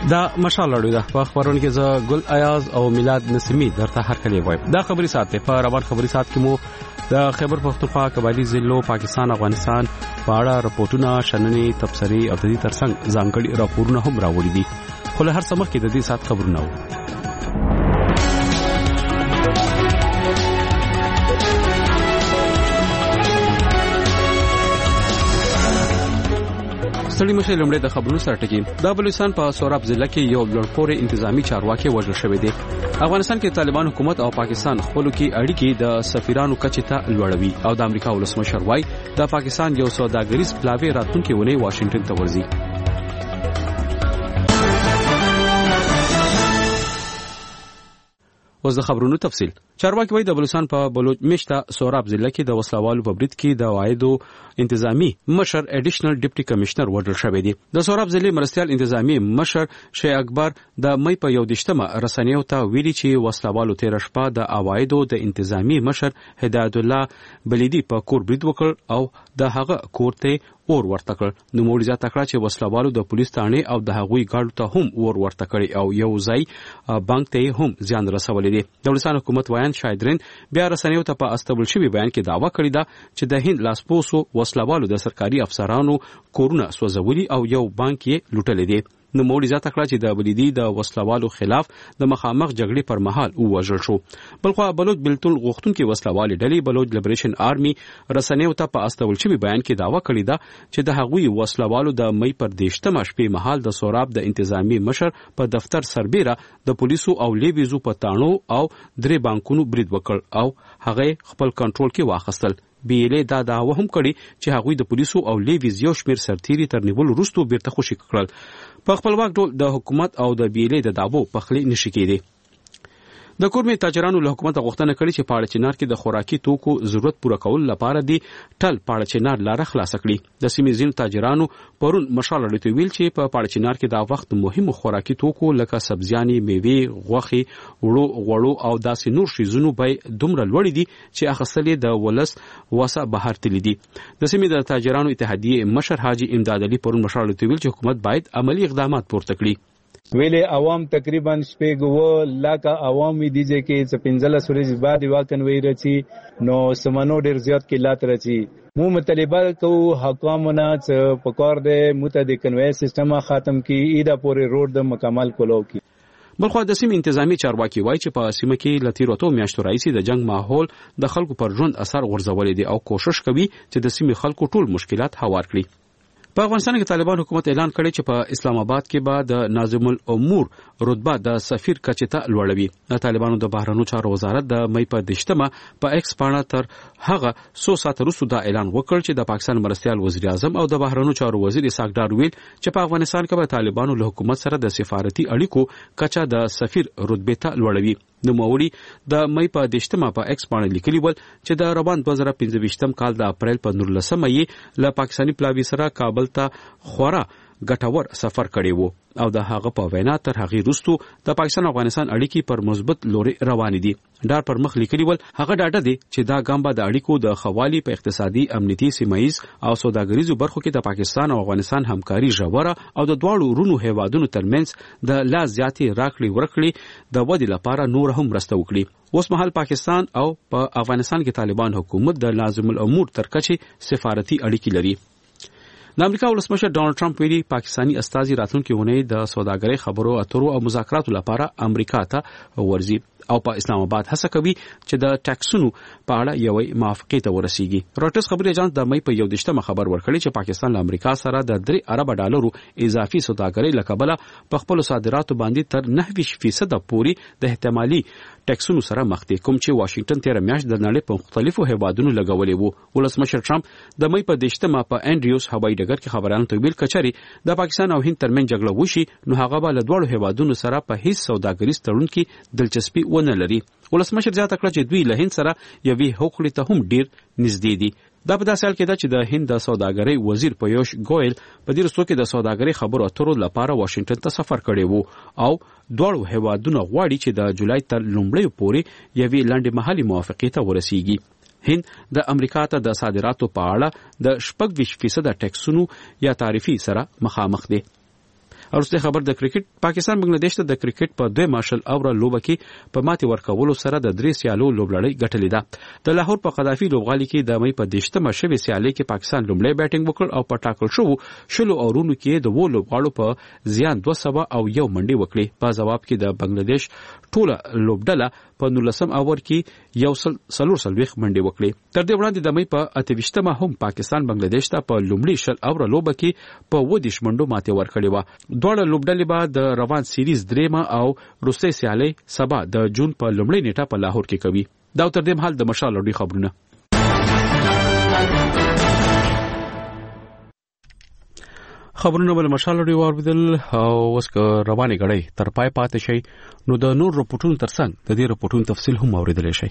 دا مشال لړۍ ده په خبرونه کې ز ګل ایاز او میلاد نسیمی درته هر کلی وای دا خبري ساته په روان خبري سات کې مو د خیبر پختونخوا قبایلی ضلعو پاکستان افغانستان په اړه راپورټونه شننې تبصري او د دې ترڅنګ ځانګړي راپورونه هم راوړي دي خو له هر څه مخکې د دې سات خبرونه و ستړي مشه لمړی د خبرونو سره ټکی د بلوچستان په سوراب ضلع کې یو لړپورې انتظامی چارواکي وژل شوی دی افغانستان کې طالبان حکومت او پاکستان خپلو کې اړیکې د سفیرانو کچې ته لوړوي او د امریکا ولسمشر وايي د پاکستان یو سوداګریز پلاوی راتلونکي ونی واشنگټن ته ورځي اوس د خبرونو تفصیل چارواکي وايي د بلوچستان په بلوچ مشته سوراب ضلع کې د وسلوالو په برید کې د وایدو انتظامی مشر اډیشنل ډیپټي کمشنر وژل شوی دی د سوراب ضلع مرستيال انتظامی مشر شیخ اکبر د مې په 11مه رسنیو ته ویلي چې وسلوالو تیر شپه د اوایدو د انتظامی مشر هدایت الله بلیدی په کور برید وکړ او د هغه کور ته اور ورته کړ نو مولوی ځا تکړه چې وسلوالو د پولیس ثانې او د هغوی ګاډو ته هم اور ورته کړی او یو ځای بانک ته هم ځان رسولې دي د ولسان حکومت وایان شایدرین بیا رسنیو ته په استبل شوی بیان کې داوا کړی دا چې د هند لاسپوسو وسلوالو د سرکاري افسرانو کورونه سوځولي او یو بانک یې لوټلې دي نو مولوی ځا تکړه چې د بلیدی د وسلوالو خلاف د مخامخ جګړې پر مهال وژل شو بلخو بلوچ بلتون غوښتونکو وسلوالي ډلې بلوچ لیبریشن آرمي رسنیو ته په استول شوی بیان کې داوا کړی دا چې د هغوی وسلوالو د مې پر 18مه شپې مهال د سوراب د انتظامی مشر په دفتر سربیره د پولیسو او لیویزو په تانو او درې بانکونو برید وکړ او هغه خپل کنټرول کې واخیستل بیلې دا داوا هم کړی چې هغوی د پولیسو او لیویز یو شمیر سرتیري تر نیول وروسته بیرته خوشي کړل په خپلواک ډول د حکومت او د بیلې د داوو پخلی نشي کېدی د کورمې تاجرانو له حکومت غوښتنه کړې چې پاړه چنار کې د خوراکي توکو ضرورت پوره کول لپاره دی ټل پاړه چنار لار خلاص کړي د سیمې ځینو تاجرانو پرون مشال لري ویل چې په پاړه چنار کې دا وخت مهمو خوراکي توکو لکه سبزياني میوه غوخي غوړو او داسې نور شیزونو به دومره لوړ دي چې اخستلې د ولس وسه بهر تللی دي د سیمې د تاجرانو اتحادیه مشر حاجی امداد علي پرون مشال لري ویل چې حکومت باید عملی اقدامات پورته کړي ویلې عوام تقریبا شپږ لاکه عوام دي چې سپینځله سوري بعد واکن وی رچی نو سمنو ډیر زیات کې لات رچی مو مطالبه کو حکومتونه چې پکور دې متدی کنوي سیستم ختم کی ایدا پورې روډ د مکمل کولو کی بلخو د سیمې انتظامی چارواکي وایي چې په سیمه کې لتیروتو میاشتو راځي د جنگ ماحول د خلکو پر ژوند اثر غورځولې دي او کوشش کوي چې د سیمې خلکو ټول مشکلات هوار کړي په افغانستان کې طالبان حکومت اعلان کړی چې په اسلام آباد کې به د ناظم الامور رتبه د سفیر کچې ته لوړوي د طالبانو د بهرنیو چارو وزارت د مې په 18مه په ایکس باندې تر هغه 100 ساعت وروسته دا اعلان وکړ چې د پاکستان مرستيال وزیر اعظم او د بهرنیو چارو وزیر اسحاق ډار ویل چې په افغانستان کې به طالبانو له حکومت سره د سفارتي اړیکو کچه د سفیر رتبه ته لوړوي نو مولوی د مې په 18مه په ایکس باندې لیکلی ول چې د روان 2015 کال د اپریل په 19مه یې له پاکستاني پلاوی سره کابل ته خورا ګټور سفر کړی وو او د هغه په وینا تر هغه وروسته د پاکستان افغانستان اړیکې پر مثبت لوري روان دي ډار پر مخ لیکلی ول هغه ډاټه دي چې دا ګام به د اړیکو د خوالي په اقتصادي امنیتي سیمایز او سوداګریزو برخو کې د پاکستان او افغانستان همکاري ژوره او د دواړو رونو هیوادونو ترمنځ د لا زیاتې راکړې ورکړې د ودی لپاره نور هم مرسته وکړي اوس مهال پاکستان او په افغانستان کې طالبان حکومت د لازم الامور تر کچې سفارتي اړیکې لري د امریکا ولسمشر ډانلډ ټرمپ ویلي پاکستانی استازي راتلونکي ونې د سوداګرۍ خبرو اترو او مذاکراتو لپاره امریکا ته ورځي او په اسلام آباد هڅه کوي چې د ټاکسونو په اړه یوې موافقې ته ورسیږي روټرز خبري اژانس د مې په 11مه خبر ورکړی چې پاکستان له امریکا سره د 3 ارب ډالرو اضافي سوداګرۍ لکبله په خپل صادراتو باندې تر 9% پورې د احتمالي ټاکسونو سره مخ دي کوم چې واشنگټن تیر میاشت د نړۍ په مختلفو هیوادونو لګولې وو ولسمشر ټرمپ د مې په 10مه په انډریوس هوایي ډګر کې خبرانو ته ویل کچري د پاکستان او هند ترمن جګړه وشي نو هغه به له دوه هیوادونو سره په هیڅ سوداګریز تړون کې دلچسپي ونه لري ولسمشر زیاته کړه چې دوی له هند سره یوې هوکړې ته هم ډیر نږدې دي دا په داسې حال کې ده چې د هند د سوداګرۍ وزیر پیوش ګوئل په دې وروسته کې د سوداګرۍ خبرو اترو لپاره واشنگټن ته سفر کړی وو او دوه هیوادونه غواړي چې د جولای تر لومړۍ پورې یوې لنډه مهالي موافقې ته ورسیږي هند د امریکا ته د صادراتو په اړه د 20% ټیکسونو یا تعرفي سره مخامخ دي ورسته خبر د کرکټ پاکستان بنگلاديش ته د کرکټ په دوه مارشل اوره لوبه کې په ماتي ورکولو سره د درې سیالو لوبلړۍ ګټلې ده. د لاهور په قذافي لوبغالي کې د مې په 10مه شوې سیالي کې پاکستان لومړی بیټینګ وکړ او په ټاکل شو شلو اورونو کې د وو لوبغاړو په زیان 201 منډي وکړي. په جواب کې د بنگلاديش ټوله لوبډله په 19 اوور کې یو سلور منډي وکړي. تر دې وړاندې د مې په 28مه هم پاکستان بنگلاديش ته په لومړي شل اوره لوبه کې په 20 منډو ماتي ورکړې و. دوه لوبډلې به د روان سیریز دریمه او روسي سیالي سبا د جون په لومړۍ نیټه په لاهور کې کوي. دا تر دې مهال د مشال لوډي خبرونه. خبرونه بل مشال لوډي واردل او اوس رواني غړي تر پای پاتې شي نو د نور رپورټونو ترڅنګ د دې رپورټونو تفصیل هم اوریدل شي.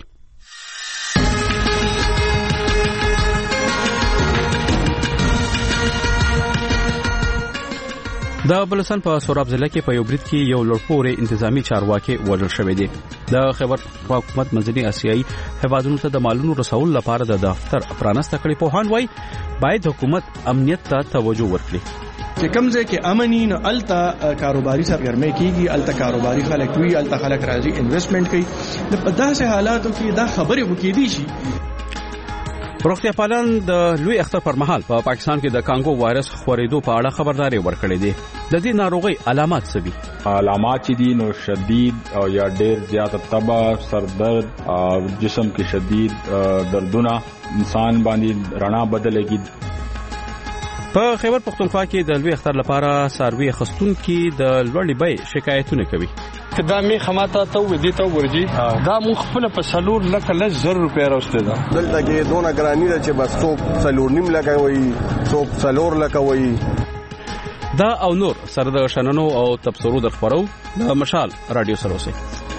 د بلوچستان په سوراب ضلع کې په یو برید کې یو لړپورې انتظامی چارواکي وژل شوی دی. د خیبر حکومت منځني اسیایي هیوادونو ته د مالونو رسول لپاره د دفتر پرانسته کړي پوهان وای باید حکومت امنیت ته توجه ورکړي. چې کمزې کې امني نو التا کاروباري سرګرمي کیږي، التا کاروباري خلک وي، التا خلک راځي انویسټمنٹ کوي. د په داسې حالاتو کې دا خبرې وکړي شي. روغتیا پالان د لوی اختر پر مهال په پاکستان کې د کانګو وایرس خورېدو په اړه خبرداري ورکړې ده. د دې ناروغي علامات څه دي؟ علامات چې دي نو شدید او یا ډېر زیات تبه، سردرد، جسم کې شدید دردونه، انسان باندې رڼا بدلېږي. په خیبر پختونخوا کې د لوی اختر لپاره ساروی خستون کې د لوړې بیې شکایتونه کوي. دا می خماته ته ودی ته ورجی دا مون خپل په سلور لکه لزر روپیا راوسته ده. دلته کې دونه ګرانی ده چې بس څوک سلور نیم لګوي، څوک سلور لګوي. دا او نور سره د شننو او تبصرو در خبرو د مشال رادیو سره اوسئ.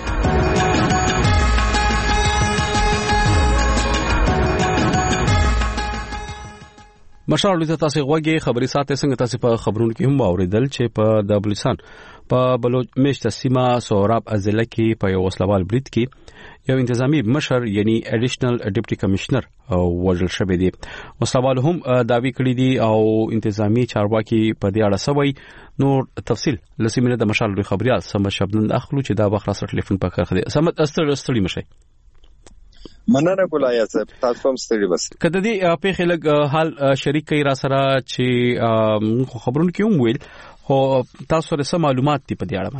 مشال د تاسو غوږی خبري ساته څنګه تاسو په خبرونو کې هم اوریدل چې په د بلوچستان په بلوچ میشت سیمه سوراب ضلع کې په یو وسلوال برید کې یو انتظامی مشر یعنی اډیشنل ډیپټي کمشنر وژل شوی دی. وسلوال هم داوی کړی دی او انتظامی چارواکي په دې اړه سوي. نو تفصیل لسیمنه د مشال خبريال سمت شبنند اخلو چې دا وخت سره ټلیفون په کار خدي. سمت استړی مشي مننه ګولای صاحب، تاسو هم ستړي بس. کله دې په خلک حال شریک کوي را سره چې خبرونه کوم ویل خو تاسو سره معلومات دي په دې اړه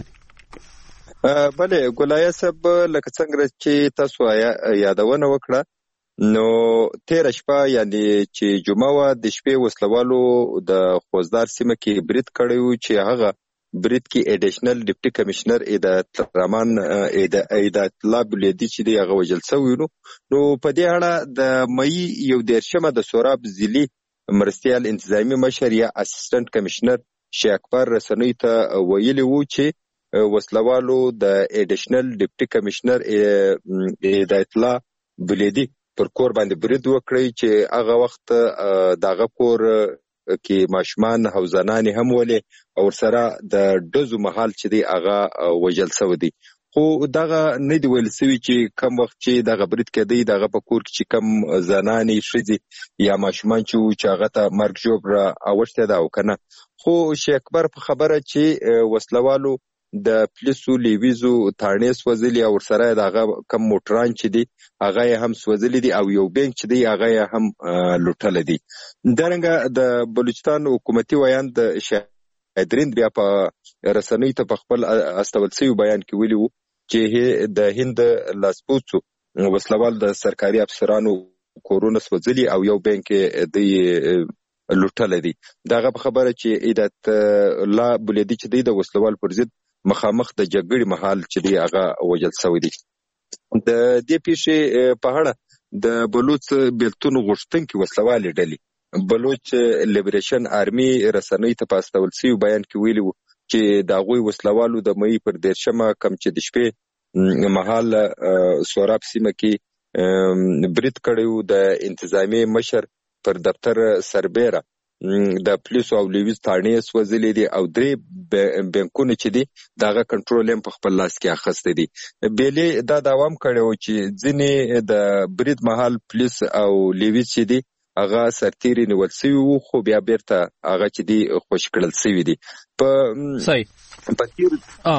باندې؟ بله ګولای صاحب، لکه څنګه چې تاسو یادونه وکړه نو تیر شپه یعنی چې جمعه د شپې وسلوالو د خوزدار سیمه کې برید کړیو چې هغه برید کې اډیشنل ډیپټي کمشنر ایدات رحمان ایدات الله بلیدي چې دی هغه وجل شوی. نو په دې اړه د مې یو دیرشمه د سوراب ضلع مرستیال انتظامی مشر یا اسسټنټ کمشنر شیخ اکبر رسنوي ته ویلي وو چې وسلوالو د اډیشنل ډیپټي کمشنر ایدات الله بلیدي پر کور باندې برید وکړي چې هغه وخت دغه کور کې ماشومان او زنان هم ولې او سره د دزو محل چې دی هغه وجل شوی دی. خو دغه نه دی ویل شوی چې کم وخت چې دغه برید کېدی دغه په کور کې چې کم زنانې ښځې یا ماشومان چې هغه ته مرګ جوړ اوښته دا وکنه. خو شیخ اکبر په خبره چې وسلوالو د پولیسو لیویزو تانې سوځلي او سره دغه کم موټران چې دی هغه هم سوځلي دي او یو بانک چې دی هغه هم لوټل دي. درنګه د بلوچستان حکومتي ویان د شهیدرین بیا په رسنۍ ته په خپل استولسي بیان کې ویلي وو چې د هند لاسپوڅو وسلوال د سرکاري افسرانو کورونه سوځلي او یو بانک دی لوټل دي. دغه په خبره چې ایدات الله بلیدي چې دی د وسلوال پر ضد مخامخ د جګړې محل چې دی هغه وجل شوی دی. د دې پیښې په اړه د بلوچ بیلتون غوښتونکي وسلوال ډلې بلوچ لیبریشن آرمي رسنۍ ته په استولسي بیان کې ویلي وو چې د هغوی وسلوالو د مې پر 10مه کم چې د شپې مهال سوراب سیمه کې برید کړیو. د انتظامی مشر پر دفتر سربیره د پولیسو او لیویز تانې سوځلې دي او درې بانکونه چې دي دغه کنټرول هم په خپل لاس کې اخیستی دي. بیلې دا دوام کړی و چې ځینې د برید مهال پولیس او لیویز چې دي هغه سرتیری نیول شوی وو خو بیا بیرته هغه چې دی خوش کړل شوی دی په صحیح په تیر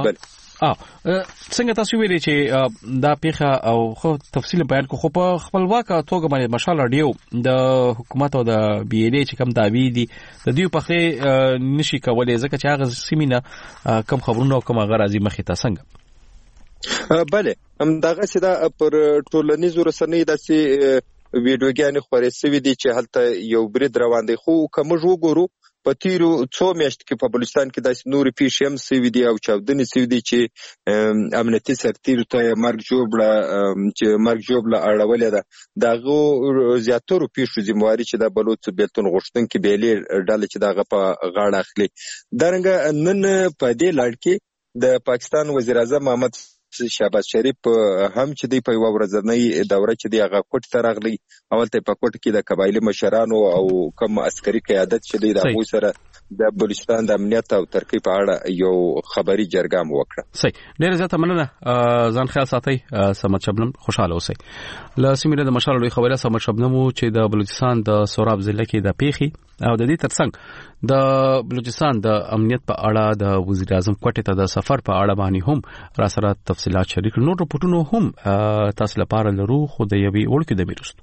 څنګه تاسو ویلي چې دا پیښه او خو تفصیل بیان کو خو په خپلواکه توګه باندې مشال رادیو د حکومت او د بي ال چې کم داوی دي د دوی په خې نشي کولای ځکه چې هغه سیمینه کم خبرونه او کم غرازي مخې ته څنګه بله هم دغه چې دا پر ټولنیزو رسنیو داسې ویډیوګانې خورې شوي دي چې هلته یو برید روان دی خو که موږ وګورو په تیرو څو میاشتو کې په بلوچستان کې داسې نورې پیښې هم شوي دي او چاودنې شوي دي چې امنیتي سرتیرو ته مرګ ژوبله اړولې ده د هغو زیاترو پیښو ذمواري چې د بلوڅ بیلتون غوښتونکي بیلې ډلې چې د هغه په غاړه اخلي دارنګه نن په دې لړ کې د پاکستان وزیر اعظم محمد شهباز شریف هم چې دی په یو ورځنۍ دوره چې دی هغه کوټ ته راغلی اولته په کوټ کې د قبایلی مشرانو او کوم عسکري قیادت چې دی د هغوی سره د بلوچستان د امنیت او ترقۍ په اړه یو خبري جرګه هم وکړه. صحیح ډېر زیاته مننه ځان خیال ساتئ سمت شبنم خوشاله اوسئ. له سیمې د مشال لوی خبره سمت شبنم چې د بلوچستان د سوراب ضلع کې د پیښې او د دې ترڅنګ د بلوچستان د امنیت په اړه د وزیر اعظم کوټې ته د سفر په اړه باندې هم را سره تفصيلات شریک نور رپورټونه هم تاسو لپاره لرو خو د یوې وړکې د بیرست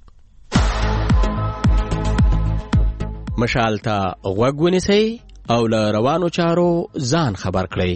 مشال ته غوږ ونیسئ او له روانو چارو ځان خبر کړئ.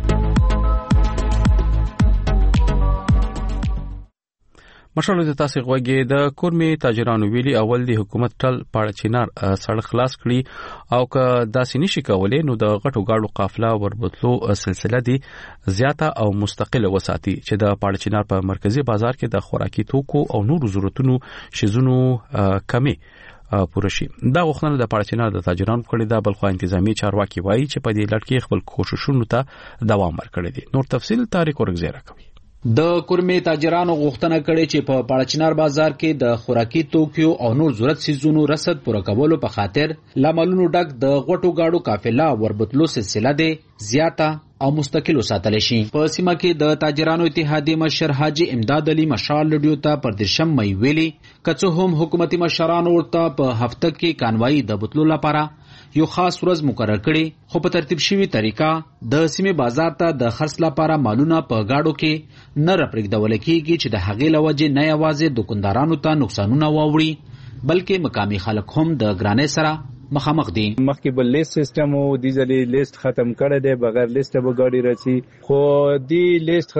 مشال ته تاسو غوږی د کورمي تاجرانو ویلي اول دی حکومت ټل پاړه چینار سړک خلاص کړي او که داسې نشي کولای نو د غټو گاډو قافله وربتلو سلسله دی زیاته او مستقله وساتي چې د پاړه چینار په مرکزی بازار کې د خوراکي توکو او نورو ضرورتونو شیزونو کمی پوره شي. دا غوښتنه د پاړه چینار د تاجرانو کړې ده بلخو انتظامی چارواکي وایي چې په دې لړ کې خپل کوششونو ته دوام ورکړي دي. نور تفصیل طارق ورغزیره کوي. د کورمي تاجرانو غوښتنه کړې چې په پاړچنار بازار کې د خوراکي توکو او نور ضرورت سيزونو رسد پوره کولو په خاطر لاملونو ډک د غټو گاډو قافله وربتلو سلسله ده زیاته او مستقل وساتل شي. په سیمه کې د تاجرانو اتحادیه مشر حاجی امداد علي مشال لډیو ته پر دشم مې ویلي کڅو هم حکومتي مشرانو ورته په هفته کې کانوای د بوتلو لپاره یو خاص ورځ مقرر کړي خو په ترتیب شوی طریقه د سیمه بازار ته د خرڅ لپاره مالونه په گاډو کې نه رپرګدول کېږي چې د هغې لوجه نه یوازې دکاندارانو ته نقصانونه واوړي بلکې مقامي خلک هم د ګرانۍ سره مخامخ دي. مخکې بل لیست سیستم او د ځلې لیست ختم کړی دی بغیر لیست به ګاډي راځي خو دی لیست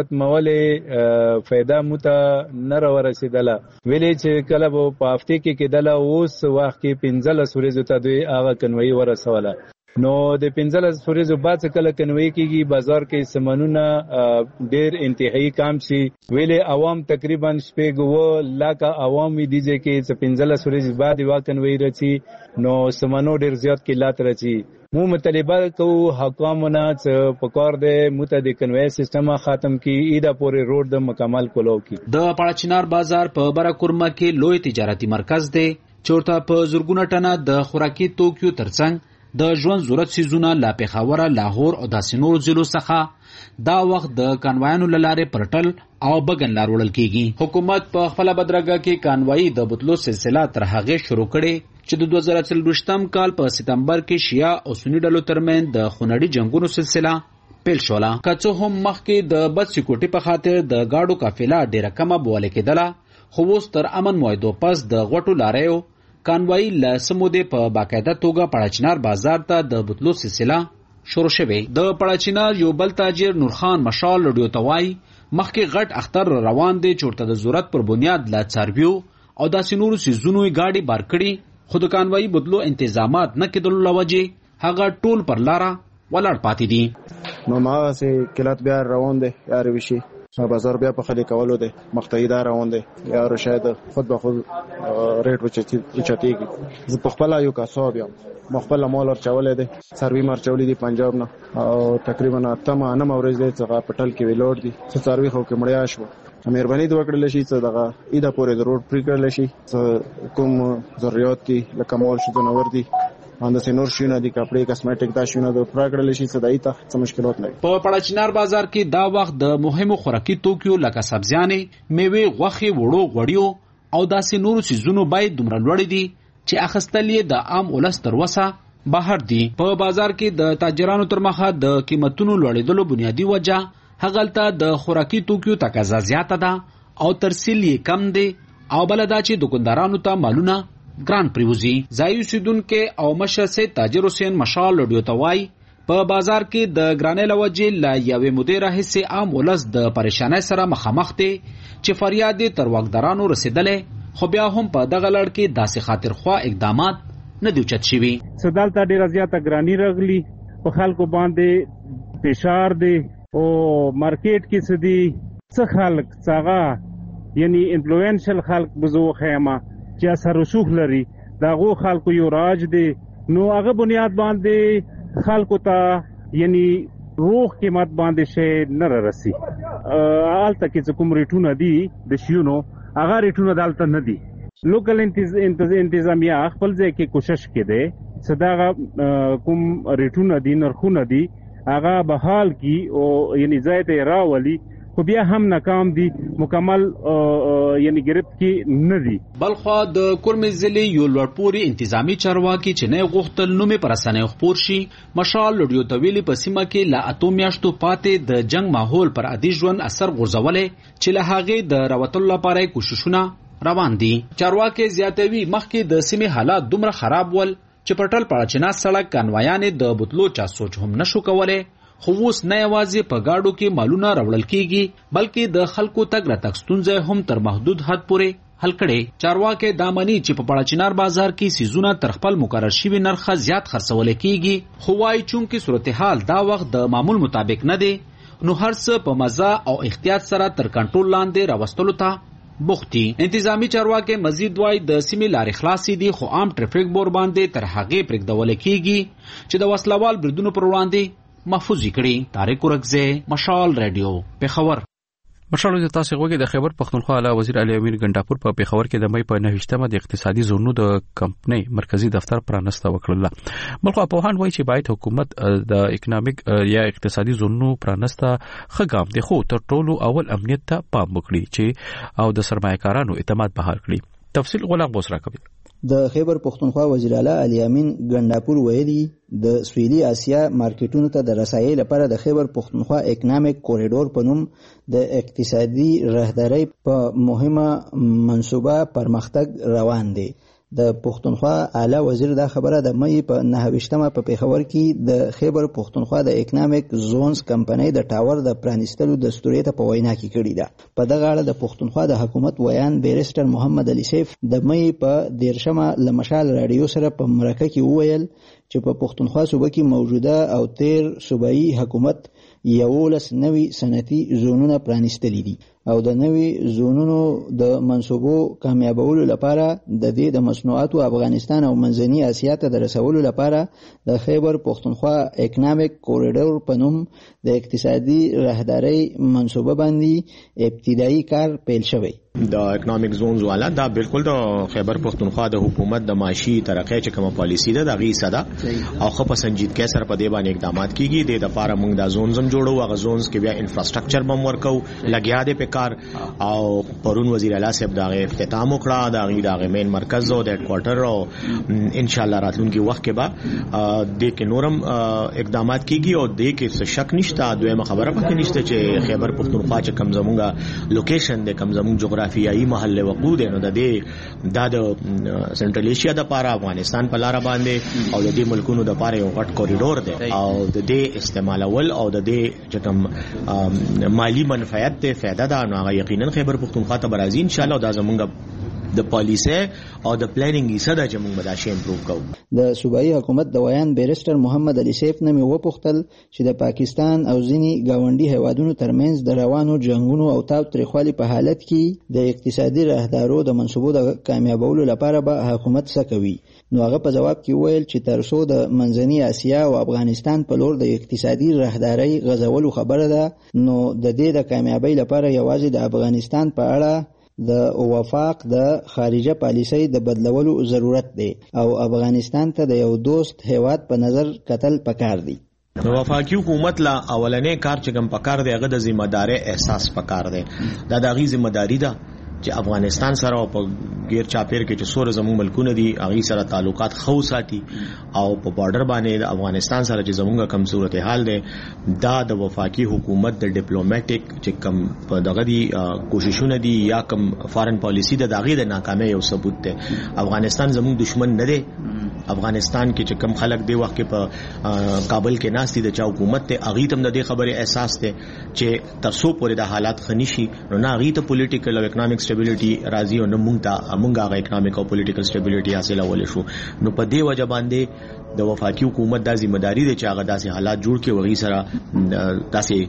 ختمولې فایده موته نه ورسېدله ویلې چې کله په هفته کې کېدله اوس وخت کې 15 ورځې ته دوی هغه کنوي ورسوله نو د 15 ورځې بعد کله کنوي کېږي بازار کې سمنونه ډېر انتهایی کم شي ویلې عوام تقریبا شپږ لک عوام دي چې 15 ورځې بعد واکنوي راځي نو سمنو ډېر زیات قلت راځي. مو مطالبه کوو حکومتونه چې په کار دی مته د کنوي سیستم ختم کی ایدا پورې روډ د مکمل کولو کی. د پاړچنار بازار په براکورما کې لوی تجارتي مرکز دی چورته په زورګونه ټنه د خوراکي توکو ترڅنګ د ژوند ضرورت سيزونه لا پیښور لاهور او داسې نور ضلعو څخه دا وخت د کانوایانو لاره پرټل او بغن لار وړل کیږي. حکومت په خپل بدرګه کې کانوایی د بوتلو سلسله تر هغه شروع کړي چې د 2023م کال په سپتمبر کې شیا او سنی ډلو ترمن د خونړي جنگونو سلسله پیل شوله. کڅو هم مخکې د بد سکیورټي په خاطر د گاډو قافله ډیره کمه بوله کېدله خو اوس تر امن موعدو پس د غټو لاریو کانوای له سموده په باقاعده توګه پاړچنار بازار ته د بوتلو سلسله شروع شوه. د پاړچنار یو بل تاجر نورخان مشال لډیو توای مخکې غټ اختر روان دي چورته د ضرورت پر بنیاد لا څارویو او داسې نورو سيزونو گاډي بار کړي خود کانوای بدلو انتظامات نه کېدل لوجه هغه ټول پر لاره ولاړ پاتې دي. نو ما سه کلات بیا روان دي یار وشي بازار بیا په خلی کولو دی مقتدی روان دی یا شاید خود به خود ریټ وچتیږي زه په خپل یو کاسوب یم مخبل مال ورچولې دي سروي مرچولې دي پنجاب نه او تقریبا تمه نه مورز دي څنګه پټل کې ویلوډ دي څه سروي خو کې مړیا شو مهرباني د وکړل شي څه دغه ایدا پورې د روډ پری کړل شي کوم ضرورت دي لکه مول شو نور دي اندسه نور شونه دي کپڑے کاسمیټک دا شونه د پراګړل شي صداي ته څه مشکلات نه. په پاړچنار بازار کې دا وخت د مهمو خوراکي توکو لکه سبزیانې، میوه، غوښې، وړو، غوړیو او داسې نورو سيزونو باید دومره لوړ دي چې اخستل یې د عام ولس تر وسه بهر دي. په بازار کې د تاجرانو تر مخه د قیمتونو لوړېدلو بنیادی وجه هغلته د خوراکي توکیو تقاضا زیاته ده او ترسیل یې کم دی او بل دا چې دکاندارانو ته مالونه ګران پریوزي. ځایي اوسیدونکو او مشر سي تاجر حسین مشال لډیو توای په بازار کې د ګرانۍ لوجې لا یوې مودې راهیسې عام ولس د پریشانۍ سره مخامخ دي چې فریاد تر واکدارانو رسیدلې، خو بیا هم په دغه لړ کې داسې خاطرخوا اقدامات نه دي اوچت شوي. دلته ډېره زیاته ګراني راغلي، په خلکو باندې فشار دی او مارکیټ کې څه دي څه خلک څاغه یعنی انفلوئنشل خلک بزو خیمه چې اثر رسوخ لري دغه خلکو یو راج دی، نو هغه بنیاد باندې خلکو ته یعنی روغ قیمت باندې شي نه رسي. آلته کې کوم ریټونه دي د شیونو هغه ریټونه دالته نه دي. لوکل انتظامیه خپل ځای کې کوشش کړي صداغه کوم ریټونه دي نرخونه دي هغه بحال کی او یعنی ځای ته راولي، خو بیا هم ناکام دي، مکمل یعنی گرفت کې نه دي. بلخوا د کورمې ضلع یو لوړپوري انتظامی چارواکي چې نه غوښتل نومې پر رسنیو خپور شي. مشال لډیو تویلی په سیمه کې لا اتو میاشتو پاتې د جنگ ماحول پر عادي ژوند اثر غورځولې چې له هغې د راوتلو لپاره کوششونه روان دي. چارواکي زیاتوي مخکې د سیمې حالات دومره خراب ول چې پټل پړچنا سړک کانوایانې د بوتلو چا سوچ هم نشو کولای. خو اوس نه یوازې په گاډو کې مالونه راوړل کیږي بلکې د خلکو تګ راتګ ستونزې هم تر محدود حد پورې حل کړي. چارواکي دا مني چې په پړچنار بازار کې سیزونه تر خپل مقرر شوي نرخه زیات خرڅول کیږي، خو وايي چونکې صورتحال دا وخت د معمول مطابق نه دی نو هر څه په مزه او احتیاط سره تر کنټرول لاندې راوستلو ته بوختي. انتظامی چارواکي مزید وايي د سیمې لارې خلاصې دي خو عام ټریفیک بور باندې تر هغې پرېږدول کیږي چې د وسلوال بریدونو پر وړاندې محفوظ کړي. طارق ورکزه، مشال رادیو، پیښور. مشال د تاسو غوږی د خیبر پختونخوا اعلی وزیر علي امیر ګنڈاپور په پیښور کې د مې په 9مه د اقتصادي زونو د کمپنۍ مرکزی دفتر پرانسته وکړه. بلخو په وهان وایي چې باید حکومت د اکونومیک یا اقتصادي زونو پرانسته خګام دي، خو تر ټولو اول امنیت ته پام وکړي چې او د سرمایه‌کارانو اعتماد بحال کړي. تفصیل غلام بوسرا کوي. د خیبر پختونخوا وزیر اعلی علي امین ګنڈاپور ویلي د سویلي اسیا مارکیټونو ته د رسایي لپاره د خیبر پختونخوا اکونومیک کوریډور په نوم د اقتصادي راهدارۍ په مهمه منصوبه پرمختګ روان دی. د پختونخوا اعلی وزیر دا خبره د مې په 9مه په پیښور کې د خیبر پختونخوا د اکونومیک زونز کمپنۍ د ټاور د پرانیستلو دستوري ته په وینا کې کړې ده. په دغه اړه د پختونخوا د حکومت ویان بیرسټر محمد علي سیف د مې په 13مه لمشال رادیو سره په مرکه کې وویل چې په پختونخوا صوبه کې موجوده او تیر صوبایي حکومت 11 نوي صنعتي زونونه پرانیستلي دي او د نوي زونونو د منصوبو کامیابولو لپاره د دې د مصنوعاتو افغانستان او منځني اسیا ته د رسولو لپاره د خیبر پختونخوا اکونومیک کوریډور په نوم د اقتصادي راهدارۍ منصوبه باندې ابتدایي کار پیل شوی. د اکونومیک زونز والا دا بالکل د خیبر پختونخوا د حکومت د معاشي ترقۍ چې کومه پالیسی ده د غي صدا او خو په سنجیدګۍ سره په دې باندې اقدامات کیږي. د لپاره موږ د زونز جوړو، هغه زونز کې بیا انفراستراکچر بم ورکو لګیا دی په کار او پرون وزیر اعلی صاحب دا افتتاح وکړه د مین مرکز او د هډ کوارټر او ان شاء الله راتلونکي وخت کې به د کې نورم اقدامات کیږي او د کې شک نشته. دویمه خبره پکې نشته چې خیبر پختونخوا چې کم زمونږه لوکیشن د کم زمونږ جغرافیایي محل وقوع دی نو د سنټرل ایشیا د پاره افغانستان په لار باندې او د دې ملکونو د پاره یو غټ کوریډور دی او د دې استعمالول او د دې چې کوم مالی منفعت ته فائدہ ده نو هغه یقینا خیبر پختونخوا ته برازي ان شاء الله دا زمونږ د پالیسي او د پلانینګ یې صدا چې موږ به دا شی امپروو کوو. د صوبایي حکومت د ویان بیرسټر محمد علي سیف نه مې وپوښتل چې د پاکستان او ځینی گاونډي هیوادونو ترمنځ د روانو جنگونو او تاو تریخوالي په حالت کې د اقتصادي راهدارو د منصوبو د کامیابولو لپاره به حکومت څه کوي. نو هغه په جواب کې ویل چې تر څو د منځني اسیا او افغانستان په لور د اقتصادي راهدارۍ غزولو خبره ده نو د دې د کامیابی لپاره یوازې د افغانستان په اړه د وفاق د خارجه پالیسۍ د بدلولو ضرورت دی او افغانستان ته د یو دوست هیواد په نظر کتل پکار دی. د وفاقي حکومت لا اولنې کار چې کوم پکار دی هغه د ذمہ داري احساس پکار دی. دا د غي ذمہ داری ده چې افغانستان سره او په غیر چاپیر کې چې سور زموږ ملکونه دي هغه سره تعلقات خو ساتي او په بارډر باندې د افغانستان سره چې زموږه کم صورتحال ده دا د وفاقي حکومت د ډیپلوماټیک چې کم په دغه دي کوششونه دي یا کم فارن پالیسی د دغه د ناکامۍ یو ثبوت ده. افغانستان زموږ دشمن نه دی. افغانستان کې چې کم خلک دی وخت کې په کابل کې ناشتي د چا حکومت ته اغه تم د دې خبره احساس ده چې ترسو پورې د حالات خنيشي نو نه اغه ته پولیټیکل او اکونومیک سټیبিলিټي راځي او نه مونږه هغه اکونومیک او پولیټیکل سټیبিলিټي حاصله ول شو. نو په دې وجه باندې د وفاقي حکومت د ذمہ داری ده چې هغه داسې حالات جوړ کړي وغي سره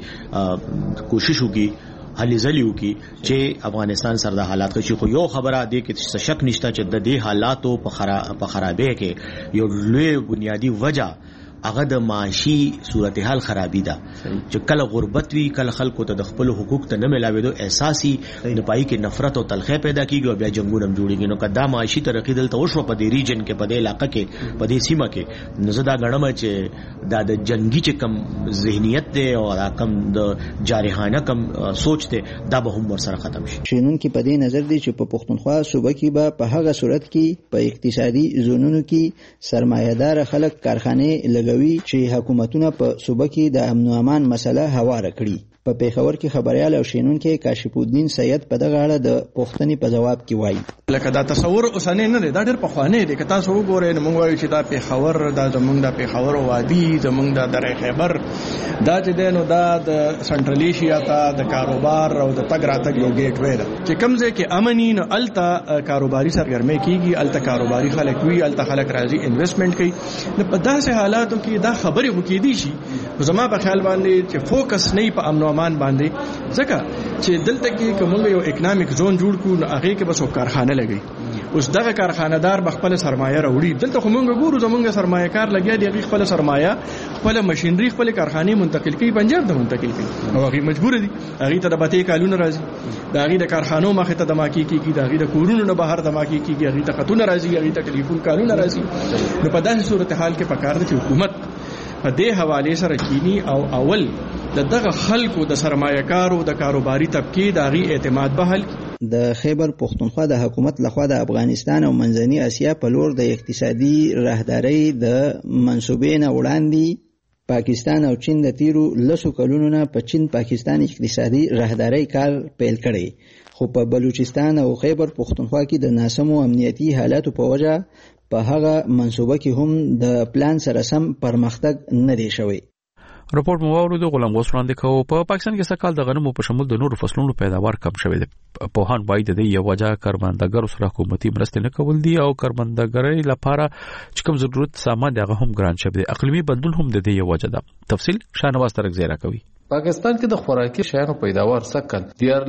داسې کوشش وکړي هلي ځلیو کی چې افغانستان سره د حالات کې خو یو خبره ده کې شک نشته چې د دې حالاتو په خرابې کې یو لوی بنیادی وجہ هغه د معاشي صورتحال خرابې ده چې کله غربت وی کله خلکو ته د خپل حقوق ته نه ملاوي احساسي د پای کې نفرت او تلخی پیدا کیږي او بیا جنگونه جوړیږي. نو کدا معاشي ترقی دلته وشو په دې ریجن کې په دې علاقې کې په دې سیمه کې نو زدا غړم چې د جنگي چې کم ذهنیت ده او کم د جارحانه کم سوچ ده دا به هم ورسره ختم شي. شینون کې په دې نظر دی چې په پښتونخوا صوبه کې به په هغه صورت کې په اقتصادي زونونو کې سرمایه‌دار خلک کارخانه چې حکومتونه په صوبه کې د امن او امان مسله هواره کړي. په پیښور کې خبريال او شینون کې کاشف الدین سید په دغه اړه د پوښتنې په جواب کې وایي لکه دا تصور اوسنۍ نه دی دا ډېر پخوانی دی که تاسو وګورئ نو موږ وایو چې دا پیښور دا زمونږ د پیښور وادي زمونږ د درې خیبر دا چې دی نو دا د سنټرل ایشیا ته د کاروبار او د تګ راتګ یو ګیټ وی ده چې کوم ځای کې امني نو الته کاروباري سرګرمي کیږي الته کاروباري خلک وي الته خلک راځي انویسټمنټ کوي. نو په داسې حالاتو کې دا خبرې وکړي شي زما په خیال باندې چې فوکس نه په امن او امان باندې ځکه چې دلته کې کوم یو اکونومیک زون جوړ کو نو هغه کې بس کارخانه لګي. اوس دغه کارخانه‌دار بخپل سرمایه راوړي دلته خو موږ ګورو زمونږ سرمایه کار لګیا دی خپل سرمایه خپل ماشينري خپل کارخانه منتقل کوي پنجاب ته منتقل کوي او هغه مجبور دي هغه ته د بته کالونه راځي د هغه د کارخانو مخه ته دماکي کیږي د هغه د کورونو نه بهر دماکي کیږي هغه ته خطونه راځي هغه ته ټلیفون کالونه راځي. نو په داسې صورتحال کې پکار دي چې حکومت په دې حواله سره کینی او اول دغه خلکو د سرمایه‌کارو د کاروباري طبقه د غي اعتماد بحال د خیبر پښتونخوا د حکومت لخوا د افغانستان او منځنی اسیا په لور د اقتصادي راهداري د منسوبې نه وړاندې پاکستان او چین د تیرو لسو کلونو نه په چین پاکستان اقتصادي راهداري کار پیل کړي خو په بلوچستان او خیبر پښتونخوا کې د ناسمو امنیتي حالاتو په وجه په هغه منسوبه کې هم د پلان سره سم پرمختګ نه دی شوی. رپورټ مو واورو د غلام غوس وړاندې کوو په پاکستان کې سکهال د غنمو په شمول د نورو فصلونو پیداوار کم شوی دی. په هان باید د یو وجه کارمندګرو سره حکومتي مرستې نه کول دي او کارمندګرۍ لپاره چې کوم ضرورت سامان دغه هم ګران شوی دی. اقلیمي بدلون هم د دې یو وجه ده. تفصیل شاهنواز ترک زیرا کوي. پاکستان کې د خوراکي شیانو پیداوار سکهال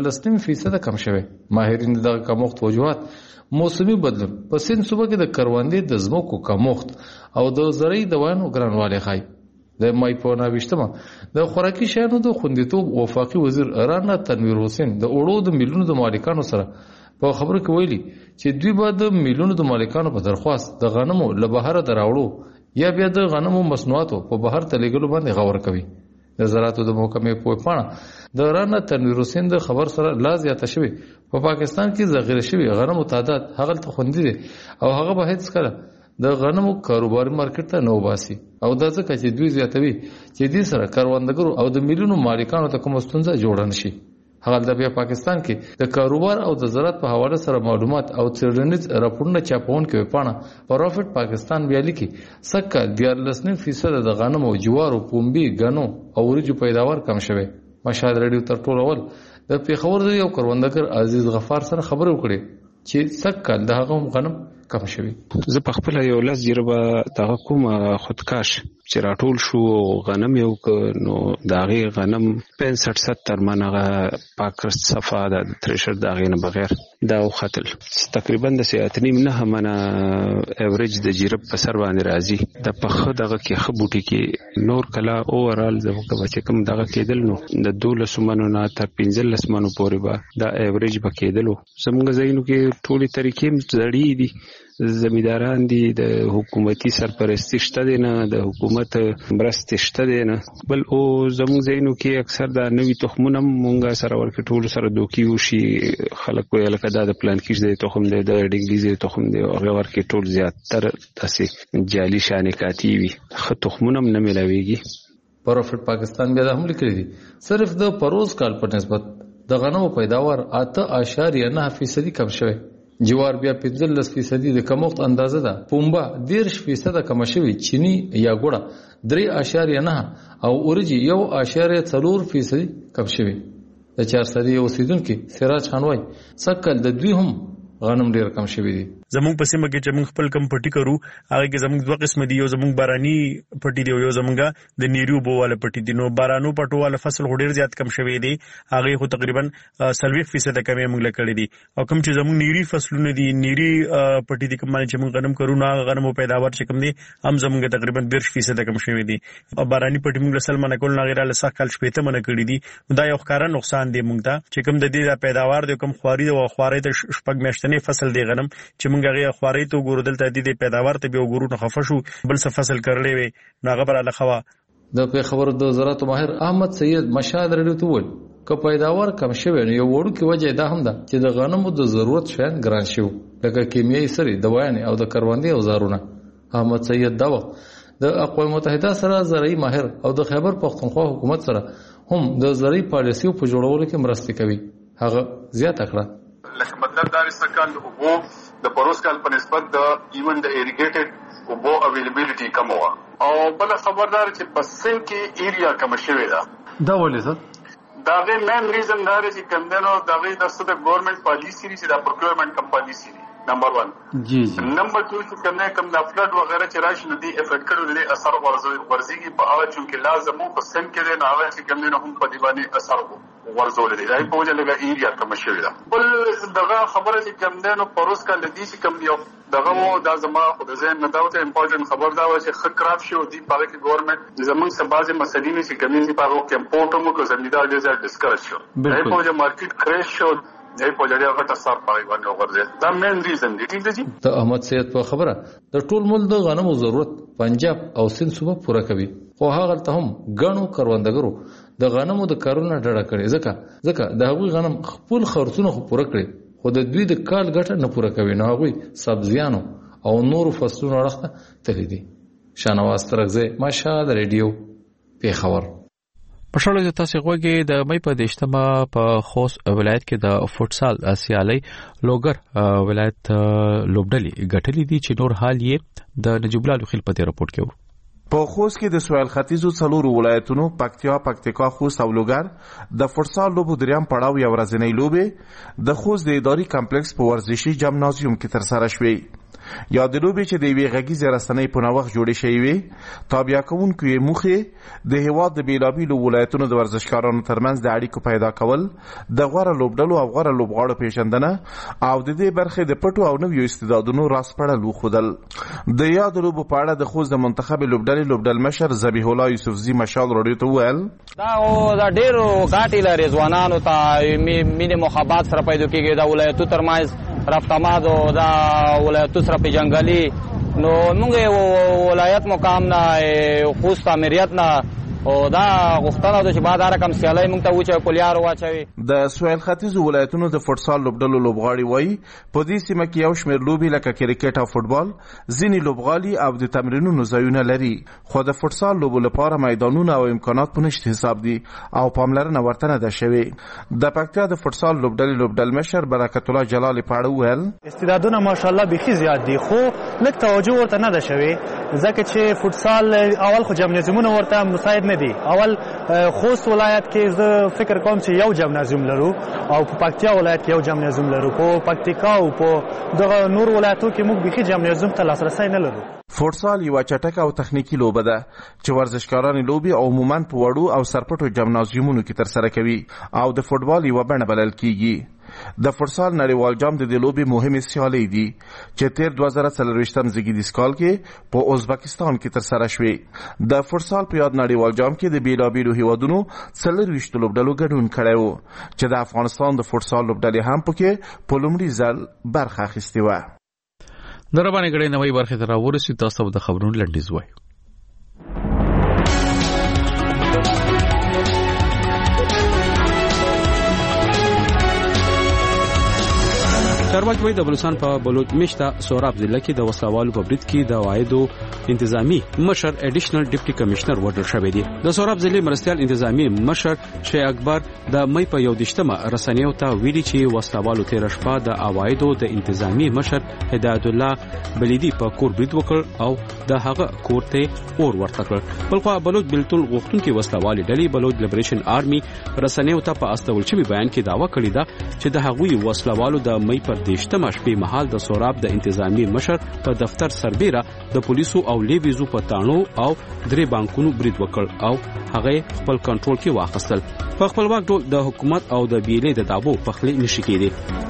14% کم شوی. ماهرین دغه کمښت وجوهات موسمي بدلون په سند صوبه کې د کروندې د زمکو کمښت او د زرعي دوانو ګرانوالی ښایي. د مای په 19 د خوراکي شیانو د خوندیتوب وفاقي وزیر رانا تنویر حسین د اوړو د میلیونو د مالکانو سره په خبرو کې ویلي چې دوی به د میلیونو د مالکانو په درخواست د غنمو له بهر دراوړو یا بیا د غنمو مصنوعاتو په بهر تلګلو باندې غور کوي. د زراعتو د محکمې په پاڼه د رانا تنویر حسین د خبر سره لا زیاته شوی په پاکستان کې ذخیره شوی غنمو تعداد هغه ته خوندي دي او هغه به هیڅ کله د غنمو کاروباري مارکیټ ته نه وباسي او دا ځکه چې دوی زیاتوي چې دې سره کاروندګرو او د میلیونو مالکانو ته کوم ستونزه جوړه نشي. هغه د بیا پاکستان کې د کاروبار او د زراعت په حواله سره معلومات او څېړنیز راپورونه چاپون کې پاڼه پروفټ پاکستان بیا لیکي سکه 14% د غنمو جوارو پومبي غنو او ورجو پیداوار کم شوی. مشاهد رادیو تر ټولو اول د پیښور د یو کاروندګر عزیز غفار سره خبرې وکړې چې سکه د هغه غنم کم شوی. زه په خپل یو لاس جربه دغه کوم خودکاش چې راټول شو غنم یو نو داغه غنم 65-70 منغه پاکر صفه د تریشر داغه نه بغیر دا وختل تقریبا د 3.9 منه ایوریج د جرب په سر باندې راځي د پخه دغه کې خبوټي کې نور کلا اوورال د وکړه کوم دغه کېدل نو د 12 منو نه تر 15 منو پورې به دا ایوریج بکېدلو زموږ زینو کې ټولي طریقې زړې دي زمینداران دي د حکومتي سرپرستی شته دي نه د حکومت مرستې شته دي نه بل او زموږ ځینو کې اکثر دا نوي تخمونه مونږه سره ورکه ټول سره دوکي وشي خلک ویل کدا د پلان کې د تخم دی د ډنګلیزي تخم دی او ورکه ټول زیاتره تاسې جعلي شانکاتی وي خو تخمونه نه ملاويږي. پروفیټ پاکستان بیا هم لیکلي دي صرف د پروز کال په نسبت د غنمو پیداوار 8.9% کم شوی. جوار بیا 15% د کمښت اندازه ده. پومبا 10% کم شوی. چینی یا ګوړه 3.9 او اورجی 1.4% کم شوی. د 400 اوسیدونکو سراج خان وای سکل د دوی هم غنم ډیر کم شوی دي. زموږ په سیمه کې چې موږ خپل کم پټي کرو هغه کې زموږ دوه قسم دي، یو زموږ باراني پټي دی او یو زموږ د نیریو بواله پټي دي. نو بارانو پټواله فصل ډیر زیات کم شوی دی، هغه خو تقریبا 40% کمې موږ لکړې دي. او کوم چې زموږ نیری فصلونه دي نیری پټي دي کوم چې موږ غنم کرو نه غنمو پیداوار چې کم دي هم زموږ تقریبا 20% کم شوی دي. او باراني پټي موږ سل منه کول نه غیر له سخت کال شپته منه کړی دي. دا یو ښکارا نقصان دی موږ ته چې کوم د دې پیداوار دی کوم خواري او خواري ته شپږ میاشتنې فصل دی غنم چې موږ هغه خواري ته ګورو دلته د پیداوار ته به ګورو نه خفه شو بل څه فصل کړلې وي نو هغه بر له خوا. د پیښور د زراعت ماهر احمد سید مشاد رډیو ته وویل که پیداوار کم شوی نو یو وړوکی وجه دا هم ده چې د غنمو د ضرورت شیان ګران شو لکه کیمیاوي سرې دوايانې او د کروندې اوزارونه. احمد سید دا د اقوام متحده سره زراعي ماهر او د خیبر پختونخوا حکومت سره هم د زراعي پالیسیو په جوړولو کې مرسته کوي. هغه زیاته کړه لکه مطلب دا سکل او د پروس کال په نسبت د ایون د ایریګیټډ او بو اویلیبিলিټي کم و او بل خبردار چې پسین کې ایریا کم شوی دا ولې څه دا غي مین ریزن دا چې کمندنو دا غي د څه د ګورنمنت پالیسی چې د پروکیورمنت کم پالیسی نمبر 1 جی نمبر 2 چې کم د فلډ وغیرہ چې راشي نو دی افیکټ کړو د اثر ورزيږي په هغه چې لازم په سن کې نه هغه چې کمندنو هم په دیوانه اثر ورزول دي دای په وجه لګا ایریا کم شوی دا بل دغه خبره چې کمندنو پروس کال دي چې کم یو دغه مو دا زما خو د ذهن نه داوته امپورټنت خبر دا و چې خکراب شو دی په کې ګورنمنت زمون څخه بعضی مسلې نه چې کمیونټي په هغه کې امپورټ مو کو زمیندار ډیر زیات ډیسکرس شو دای په وجه مارکیټ کریش شو دای په وجه هغه تاسو په باندې ورځي دا مین ریزن دی ټیک دی. د احمد سید په خبره د ټول ملک د غنمو ضرورت پنجاب او سند صوبه پوره کوي خو هغه ته هم غنو کروندګرو د غنمو د کارونه ډډه کړي ځکه د هغوی غنم خپل خرڅونه خو پوره کړي خو د دوی د کال ګټه نه پوره کوي نو هغوی سبزیانو او نورو فصلونو اړخته تللی دي. شانواز ترغزه مشهد ریډیو پیښور. پښړل د تاسو غوږی د مې په دشتمه په خوست ولایت کې د فوټسال سیالي لوګر ولایت لوبډلي غټلې دي چې نور حال یې د نجیب الله خلیل په رپورت کې په خوست کې د سویل ختیځو څلورو ولایتونو پکتیکا خوست او لوګر د فوټسال لوبو دریم پړاو یو ورځنی لوبه د خوست د اداري کمپلیکس په ورزشي جمنازیوم کې ترسره شوې. یا د لوبې چې د یوې غږیزې رسنۍ په نوښت جوړې شوې وي تابع کوونکو یې موخې د هېواد د بېلابېلو ولایتونو د ورزشکارانو ترمنځ د اړیکو پیدا کول د غوره لوبډلو او غوره لوبغاړو پیژندنه او د دې برخې د پټو او نویو استعدادونو راسپړل وښودل. د یادو لوبو په اړه د خوست د منتخب لوبډل مشر ذبیح الله یوسفزي مشال راډیو ته وویل دا ډېرو ګټې لري ځوانانو ته مینې محبت سره پیدا کېږي د ولایتو ترمنځ رفتماد او دا ولایتو سره په جنگلي نو موږ ولایت مقام نه خوست امریت نه او دا غوښتنه ده چې بعد رقم سیالي موږ ته وچه کلیار واچوي. د سویل ختیځو ولایتونو د فوټسال لوبډلو لوبغاړي وایي په دې سیمه کې یو شمېر لوبې لکه کرکټ او فوټبال ځینې لوبغالي او د تمرینونو ځایونه لري خو د فوټسال لوبو لپاره میدانونه او امکانات په نشت حساب دي او پاملرنه ورته نه ده شوې. د پکتیا د فوټسال لوبډل مشر برکت الله جلال په اړه وویل استعدادونه ماشاءالله بيخي زیات دي خو لږ توجه ورته نه ده شوې ځکه چې فوټسال اول خو جمنازیومونه ورته مساعد نه دي. اول خوست ولایت کې زه فکر کوم چې یو جمنازیوم لرو او په پکتیا ولایت کې یو جمنازیوم لرو په پکتیکا او په دغه نور ولایتو کې موږ بيخي جمنازیوم ته لاسرسي نه لرو. فوټسال یو چټک او تخنیکی لوبه ده چې ورزشکاران لوبي عموماً په وړو او سرپټو جمنازیومونو کې ترسره کوي او د فوټبال یو بڼه بلل کیږي. د فوټسال نړیوال جام د لوبې مهمه سیالي دي چې تیر 2024م زیږدیز کال کې په ازبکستان کې ترسره شوې. د فوټسال په یاد نړیوال جام کې د بیلابیلو هیوادونو 24 لوبډلو ګډون کړی و چې د افغانستان د فوټسال لوبډلې هم پکې په لومړي ځل برخه اخیستې و. دربانې غړې نوې برخه تر ورسې تاسو د خبرونو لنډیز وای. چارواکي وایي د بلوچستان په بلوچ مشتا سوراب ضلع کې د وسلوالو په برید کې د عوایدو انتظامی مشر اډیشنل ډیپټي کمشنر وډر شوی دی. د سوراب ضلع مرستيال انتظامی مشر شیخ اکبر د مې په 11مه رسنیو ته ویلي چې وسلوالو تیر شپه د عوایدو د انتظامی مشر هدایت الله بلیدي په کور برید وکړ او د هغه کور ته اور ورته کړ. بلخو بلوچ بلتون غوښتونکو وسلوالي ډلې بلوچ لیبریشن آرمي رسنیو ته په استول شوی بیان کې داوا کړی دا چې د هغوی وسلوالو د مې په دیشتمه شپې مهال د سوراب د انتظامی مشر په دفتر سربیره د پولیسو او لیویزو په تانو او درې بانکونو برید وکړ او هغه خپل کنټرول کې واخیستل. په خپلواک ډول د حکومت او د بیلې د دعوو په خلی نشي کېدی.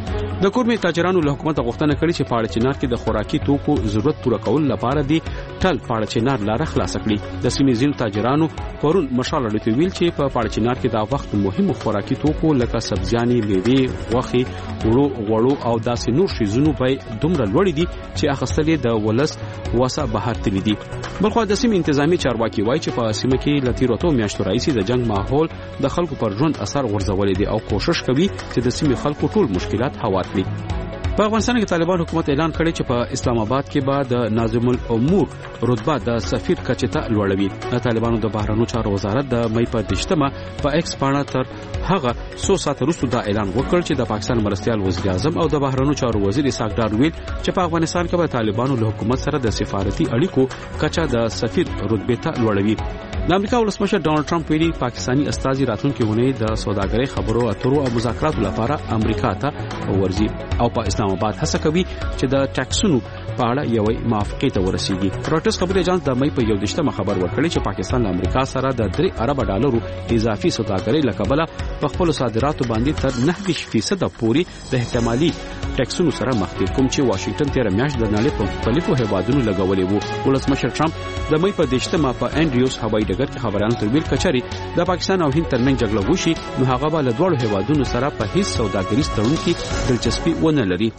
د کورمي تاجرانو له حکومت غوښتنه کړې چې پاړه چنار کې د خوراکي توکو ضرورت پوره کول لپاره دی ټل پاړه چنار لاره خلاص کړي. د سیمې ځینو تاجرانو پرون مشال لري ویل چې په پاړه چنار کې دا وخت مهمو خوراکي توکو لکه سبزياني، میوه، غوښې، غوړو او داسې نور شیزونو په دومره لوړ دي چې اخستلې د ولس واسه بهر تللی دي. بلخو د سیمې انتظامی چارواکي وایي چې په سیمه کې لتیروتو میاشتو راځي د جنگ ماحول د خلکو پر ژوند اثر غورځولې دي او کوشش کوي چې د سیمې خلکو ټول مشکلات هوار کړي. په افغانستان کې طالبان حکومت اعلان کړی چې په اسلام آباد کې به د ناظم الامور رتبه د سفیر کچې ته لوړوي. د طالبانو د بهرنیو چارو وزارت د مې په 10مه په ایکس باندې تر هغه 100 ساعت وروسته دا اعلان وکړ چې د پاکستان مرستيال وزیر اعظم او د بهرنیو چارو وزیر اسحاق ډار ویل چې په افغانستان کې به طالبانو له حکومت سره د سفارتي اړیکو کچه د سفیر رتبه ته لوړوي. د امریکا ولسمشر ډونالد ټرمپ ویلي پاکستاني استازي راتلونکي ونې د سوداګرۍ خبرو اترو او مذاکراتو لپاره امریکا ته ورځي او په اسلام آباد هڅه کوي چې د ټاکسونو په اړه یوې موافقه ته ورسیږي. روټرز خبري اژانس د مې په 11مه خبر ورکړی چې پاکستان له امریکا سره د 3 ارب ډالرو اضافي سوداګرۍ لکبله په خپل صادراتو باندې تر 9% پوري د احتمالي ټاکسونو سره مخ دي کوم چې واشنگټن تیر میاشت د نړۍ په مختلفو هیوادونو لګولې وو. ولسمشر ټرمپ د مې په 10مه په انډریوس هوایي ډګر کې خبرانو ته ویل کچري د پاکستان او هند ترمنځ جګړه وشي نو هغه به له دوه هیوادونو سره په هیڅ سوداګریز تړون کې دلچسپي ونه لري.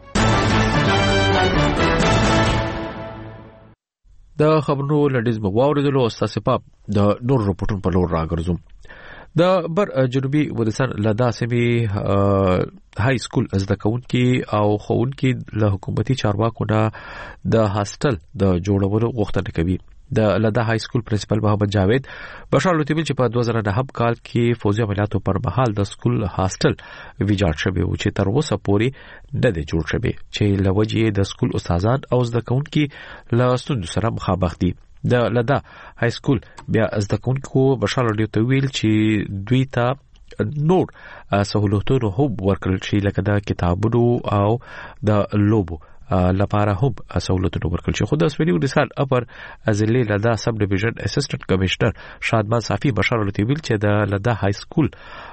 د خبرونو لډیز مواردلو استاد پاپ د نور رپورټونو په لور راګرځوم. د بر جنوبي ودسر لدا سیمه های سکول زده کوونکي او خوونکي له حکومتي چارواکو نه د هاستل د جوړولو غوښتنه کوي. د لدا های سکول پرنسپل محمد جاوید بشار لوتیبل چې په 2009 کال کې فوجي عملیاتو پر مهال د سکول هاستل ویجاړ شوی او چې تر اوسه پورې نه دی جوړ شوی چې لوجې د سکول استادان او زده کوونکي له ستونزو سره مخامخ دي. د لدا های سکول بیا زده کوونکو بشار لوتیبل چې دوی ته نور سہولتونه هم ورکړل شي لکه د کتابونو او د لوبو لپاره هم سہولتونه ورکړل شي. خو د سویلي ودسان اپر ازلی لدا سب ډیویژن اسسټنټ کمشنر شادمان صافي بشار لوتیبل چې د لدا های سکول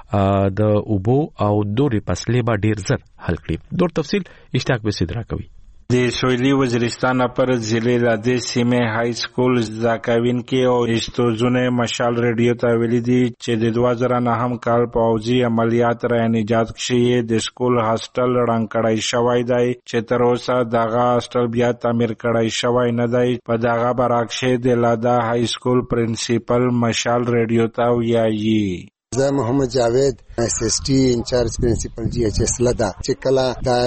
د اوبو او دوري فاصله به ډیر زر حل کړي. دور تفصیل اشتاق به صدرا کوي. د سویلي وزیرستان پر ضلع لدې سیمه های سکول زاکاوین کې او استوزونه مشال ریډیو ته ویلي دي چې د 2009 کال پوځي عملیات را نجات شي د سکول هاستل رنګ کړای شوی دی چې تر اوسه دغه هاستل بیا تعمیر کړای شوی نه دی. په دغه برعکس د لادا های سکول پرنسپل مشال ریډیو ته ویایي. زه محمد جاوید اس اس ټي انچارج پرنسپل جی ایچ اس لدا چې کله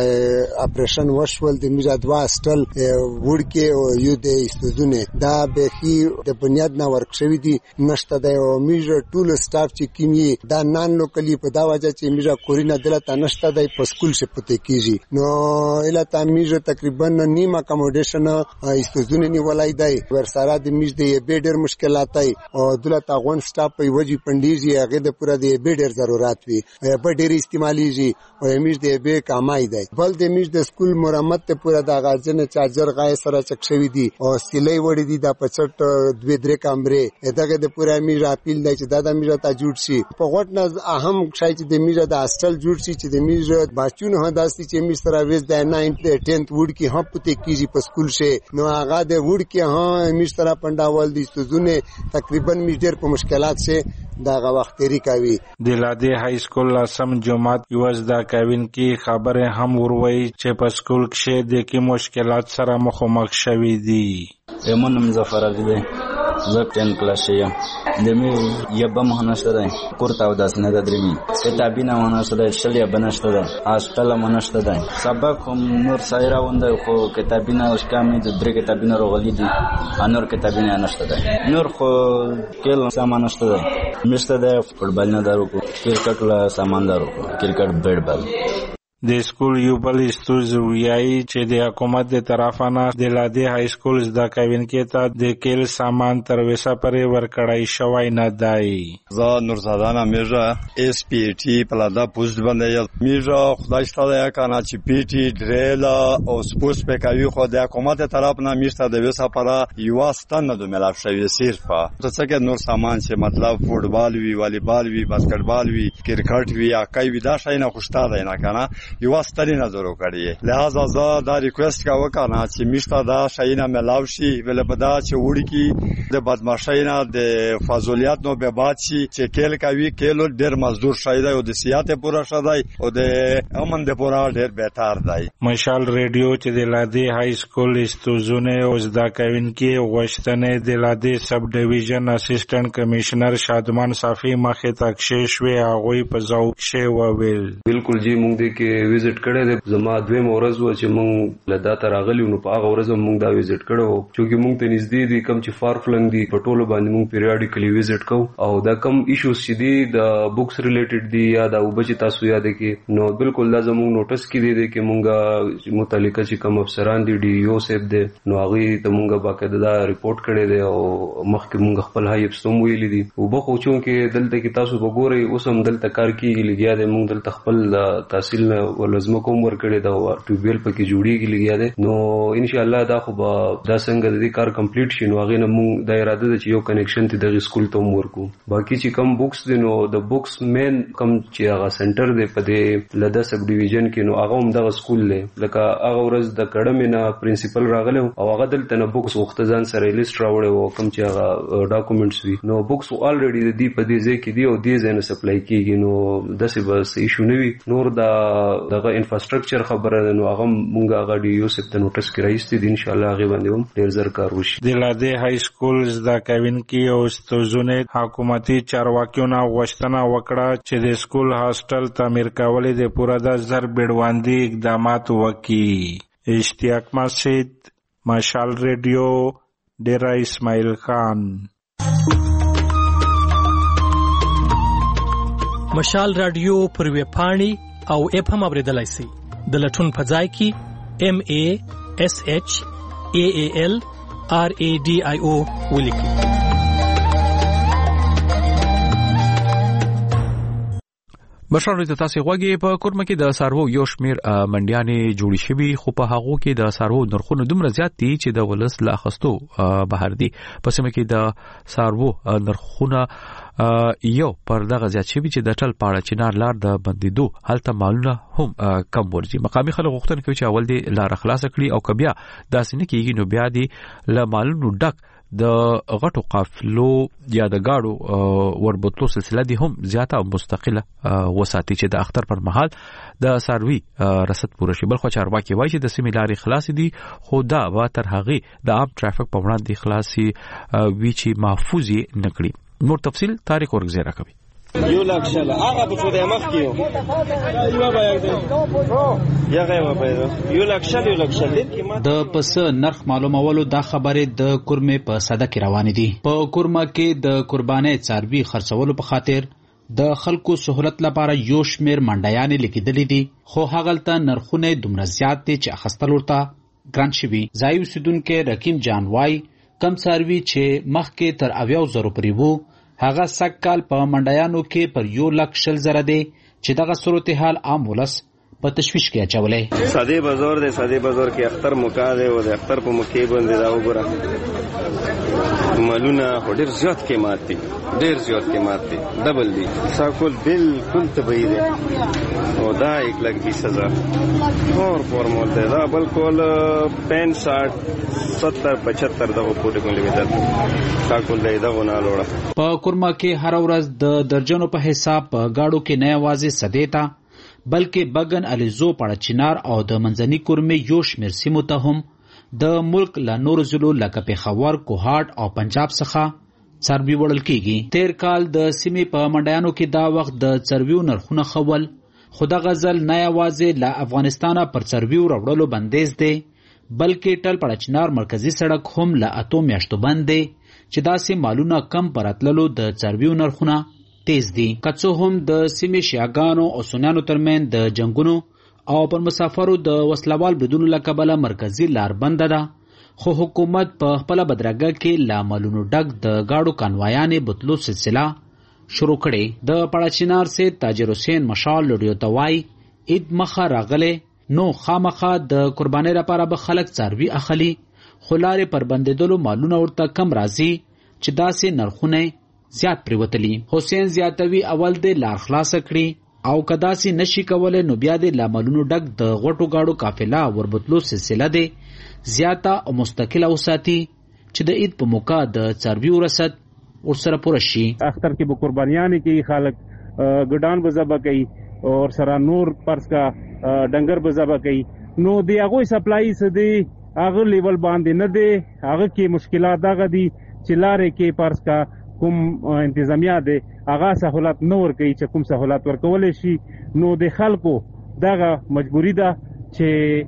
د اپریشن وشول د میرا دوا هاستل ورکه او یو د استوزونه دا به د بنیاد نه ورکشوي دي نشته د میرا ټول سټاف چې کیمي دا نان لوکلی په دا وجه چې میرا کورینا دلته نشته د په سکول شه پته کیږي نو اله تا میرا تقریبا نیم اکاموډیشن استوزونه نیولای دی ور سره د میز د بیډر مشکلات او دلته غون سټاف په وجه پندیږي هغه د پورا د بیډر ضرورت وي په ډېر استعماليږي او همیش د به کمای دی بل د میش د سکول مرمت ته پورا د غاځنه چارجر غای سره چک شوی دی او سلی وړي دی د 65 دوه درې کمرې دغه د پورا میش اپیل دی چې دا میش ته جوړ شي په غوټ نه اهم شای چې د میش د هاستل جوړ شي چې د میش بچونه هداسي چې میش سره وېز د 9th 10th وډ کې هم پته کیږي په سکول شه نو هغه د وډ کې هم میش سره پنداول دي سوزونه تقریبا میش ډېر په مشکلات شه دغه وخت تیری کوي. د لاده های سکول لسم جماعت یو زده کوونکي خبره هم وروي چې په سکول کې د کې مشکلات سره مخامخ شوي دي. ایمون مظفر علی دی زه 10 کلاس یم دمه یبه مهنشته ده کورته او داس نه درمی کتابینه مهنشته ده شلیا بنشته ده هاستل مهنشته ده سبق هم نور سایرا ونده خو کتابینه اوس کمی د درې کتابینه روغلی دي انور کتابینه نشته ده نور خو کله سامان نشته ده مشته ده فوټبال نه دارو کرکټ لا سامان دارو کرکټ بیٹ بال. د سکول یو بل استوز ویایي چې د حکومت د طرفانه د لاده های سکول زده کوونکي ته د کېل سامان تر وسه پرې ورکړای شوی نه دی. زه نورزاده میرزا اس پی ټي پلادا پوسټ باندې میرزا خدای ستاسو کنه چې پی ټي ډریل او سپورت په کوي خو د حکومت طرف نه میشته د وسه پره یو ستنه د ملاف شوی صرف ته څنګه نور سامان چې مطلب فوټبال وی والیبال وی باسکټبال وی کرکټ وی اکای وی دا شای نه خوشتا ده نه کنه یو ستړي نظر وکړي. لہذا زه دا ریکوست کوم کنه چې میشته دا شاینه ملاو شي ول په دا چې وړي کی د بدمعشۍ نه د فاضولیت نو به بعد شي چې کېل کوي کېلو ډېر مزدور شای دی او د سیاحت پورا شای او د امن د پورا ډېر بهتر دی. مشال ریډیو چې د لاده های سکول استوزونه او زده کوونکي غوښتنې د لاده سب ډیویژن اسسټنټ کمشنر شادمان صافي مخه تکشې شوې هغه په ذوق شی وویل. بالکل جی مونږ دې کې وزټ کړی دی زما دویم ورځ و چې مونږ لدا ته راغلی نو په هغه ورځ مونږ دا وزټ کړو چې مونږ ته نږدې دي کم چې فار فلنګ دي په ټولو باندې مونږ پیریاډیکلی وزټ کوو او دا کم ایشوز چې دي د بوکس ریلیټډ دي یا د وبچ تاسو یاد کې نو بالکل دا زموږ نوټس کې دي چې مونږه متعلقه چې کوم افسران دي ډي یو سیب دي نو هغه ته مونږه باقاعده دا ریپورت کړی دی او مخکې مونږ خپل هاي اپستوم ویلي دي او بخو چون کې دلته کې تاسو وګورئ اوس هم دلته کار کیږي لګیا دی مونږ دلته خپل تحصیل ولزم کوم ورکړی دا ټوبیل پکې جوړیږي لګیا دی نو ان شاء الله دا خو دا څنګه د دې کار کمپلیټ شي نو هغه نه مونږ د اراده د چې یو کنیکشن ته د سکول ته ورکو باقي چې کم بوکس دي نو د بوکس مین کم چې هغه سنټر دی په دې لدا سب ډیویژن کې نو هغه هم د سکول له لکه هغه ورځ د کډم نه پرنسپل راغله او هغه دلته نه بوکس وخت ځان سره لیست راوړی او کم چې هغه ډاکومېنټس وي نو بوکس الریډي د دې په دې ځای کې دی او دې ځای نه سپلای کیږي نو داسې بس ایشو نه وي نور دغه انفراستراکچر خبره نو هغه مونږه هغه دی یو سپت نوټس کې راځي د ان شاء الله هغه باندې هم ډیر زر کار وشي. د لاده های سکول زده کوونکي او استوزونه حکومتي چارواکیونو غوښتنه وکړه چې د سکول هاستل تعمیر کول د پوره د زر بیړواندي اقدامات وکړي. اشتیاق مسجد مشال ریډیو ډیرا اسماعیل خان. مشال رادیو پر ویب پاڼې او اپ هم اوریدلای شئ د لټون په ځای کې MASHALRADIO ولیکئ. بشرانو ته تاسو غوږی په کورمه کې د سارو یو شمیر منډیانې جوړې شوي خو په هغه کې د سارو نرخونه دومره زیات دي چې د ولس لا خستو بهر دي. په سیمه کې د سارو نرخونه یو پر دغه زیات شوي چې د ټل پاړه چنار لار د بندیدو هلته مالونه هم کم ورځي. مقامي خلک غوښتنه کوي چې اول دې لار خلاص کړي او کبیا داسې نه کیږي نو بیا دې له مالونو ډک د غټو قافلو یا د گاډو وربوتلو سلسله دي هم زیاته او مستقله وساتي چې د اختر پر مهال د ساروي رصد پوره شي. بلخو چارواکي وایي چې د سیمې لارې خلاص دي خو دا به تر هغه د عام ټرافیک په وړاندې خلاصي وی چې محفوظ نکړي. نور تفصیل طارق ورغزیرا کوي. یو لک شل هغه په څو د مخ کیو یو لک شل د پس نرخ معلومولو دا خبره د کورمه په صده کې روان دي. په کورمه کې د قرباني څاروي خرڅولو په خاطر د خلکو سہولت لپاره یو شمیر منډیانې لیکدلې دي خو هغلته نرخونه دومره زیات دي چې اخستل ورته ګران شوي. ځای اوسیدونکو رقیم جان وای کم څاروي چې مخکې تر 90,000 پورې وو هغه سکال په منډیانو کې پر 1,40,000 دی چې دغه صورتحال عام ولس په تشویش کې اچولې. ساده بازار کې اختر موقع دی او د اختر په موقع باندې دا وګوره مالونه ډېر زیات قیمت دي، ډېر زیات قیمت دي، ډبل دي. ساکول بالکل طبيعي دی او دا 1,20,000 اور فارمول دی. دا بالکل 65 70 75 دغه پورې کوم لیدل ساکول دی دغه نه لوړه. په کورما کې هر ورځ د درجنو په حساب په گاډو کې نه یوازې سدیتا بلکې بګن الیزو پړه چنار او د منځني کورمې یو شمېر سیمو ته هم د ملک له نورو ضلعو لکه پېښور، کوهاټ او پنجاب څخه څاروي وړل کېږي. تیر کال د سیمې په منډیانو کې دا وخت د څارویو نرخونه خول، خو دغه ځل نه یوازې له افغانستانه پر څارویو راوړلو بندیز دی بلکې ټل پړه چنار مرکزي سړک هم له 8 میاشتو بند دی چې داسې مالونه کم پراتللو د څارویو نرخونه تیز دي. که څه هم د سیمې شیعاګانو او سنیانو ترمنځ د جنګونو او پر مسافرو د وسلوال بریدونو له کبله مرکزي لار بنده ده، خو حکومت په خپله بدرګه کې له مالونو ډک د ګاډو کانوایانې بوتلو سلسله شروع کړې. د پړاچینار سے تاجر حسین مشال لوډیو ته وایي عید مخه راغلی نو خامخا د قربانۍ لپاره به خلک څاروي اخلي، خو لارې پر بندېدلو مالونه ورته کم راځي چې داسې نرخونه زیات پریوتلي. حسین زیاتوي اول د لار خلاصه کړي او کداسي نشي کولای نو بیا د لاملونو ډک د غټو گاډو قافله وربتلو سلسله ده زیاته او مستقله وساتي چې د عید په موقع د څارویو رسد ورسره پوره شي. اختر کې به قربانیانې کوي خلک، ګډان به ذبح کوي او سره نور پرس کا ډنګر به ذبح کوي. نو د هغه سپلای څه دی هغه لیول باندې نه دی، هغه کې مشکلات دغه دي چې لارې کې پرس کا کوم انتظامیه دی هغه سہولت نه ورکوي چې کوم سہولت ورکول شي. نو د خلکو دغه مجبوری ده چې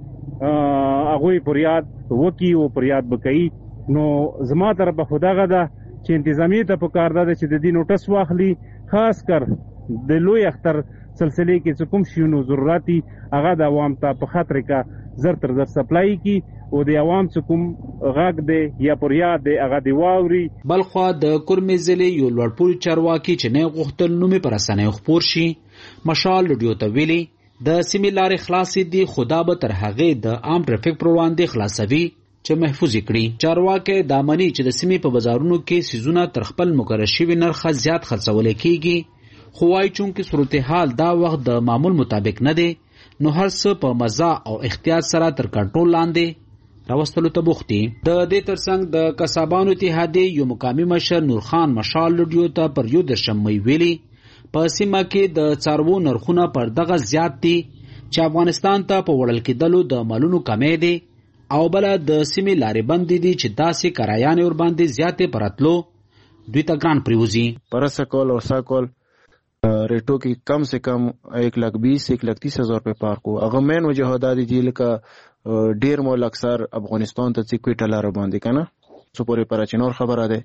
هغه پریاد وکي او پریاد بکئی. نو زما طرف خداغه ده چې انتظامیه ته پکار ده چې د دې نوټس واخلي، خاص کر د لوی اختر سلسله کې چې کوم شیونو ضرورتي هغه د عوام ته په خاطر کا زر تر زر سپلای کی او د عوام چې کوم غاګ دی یا پریاد دی هغه دی واوري. بلخوا د کورمې ضلع یو لوړپوړي چارواکي چې نه غوښتل نومې پر اسانه خپور شي مشال لډیو ته ویلي د سیمې لارې خلاصې دي، خدا به تر هغه د عام ټرافیک پر وړاندې خلاصوي چې محفوظ کړي. چارواکي دامني چې د سیمې په بازارونو کې سيزونه تر خپل مقرر شوی نرخ زیات خرڅول کیږي، خو وايي چونکه صورتحال دا وخت د معمول مطابق نه دی نو هر څه په مزه او احتیاط سره تر کنټرول لاندې راوستلو ته بوختي. د دې ترڅنګ د قصابانو اتحادیې یو مقامي مشر نورخان مشال لډیو ته پر یو د شمې ویلي په سیمه کې د څاروو نرخونه پر دغه زیات دي چې افغانستان ته په وړل کېدلو د مالونو کمې دي او بل د سیمې لارې بندې دي چې داسې کرایانې ور باندې زیاتې پراتلو دوی ته ګران پریوزي. پرسکول اور ساکول ریټو کې کم سے کم 1,20,000-1,30,000 روپے پار کو. هغه مین وجه دا دي چې لکه ډیر مول اکثر افغانستان ته چې کوټه لار باندې کنه څو پورې پر چنور خبره ده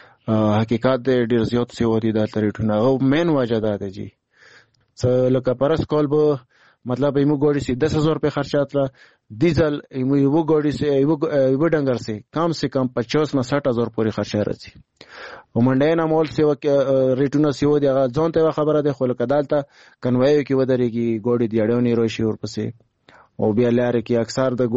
حقیقت ډیر زیات سی ودی دا تریټونه او مین وجه دا ده جی لکه پرس کول به مطلب ایمو ګوډي سي 10,000 روپے خرچات لا ډیزل ایمو یو ګوډي سي یو ډنګر سي کم سے کم 50 نه 60,000 پورې خرچه راځي. ومنډه نه مول سی ریټونه سی ودی هغه ځون ته خبره ده خو لکه دالته کنوای کې ودرېږي ګوډي دیړونی روشي ورپسې او بیا لارې کې اکثر د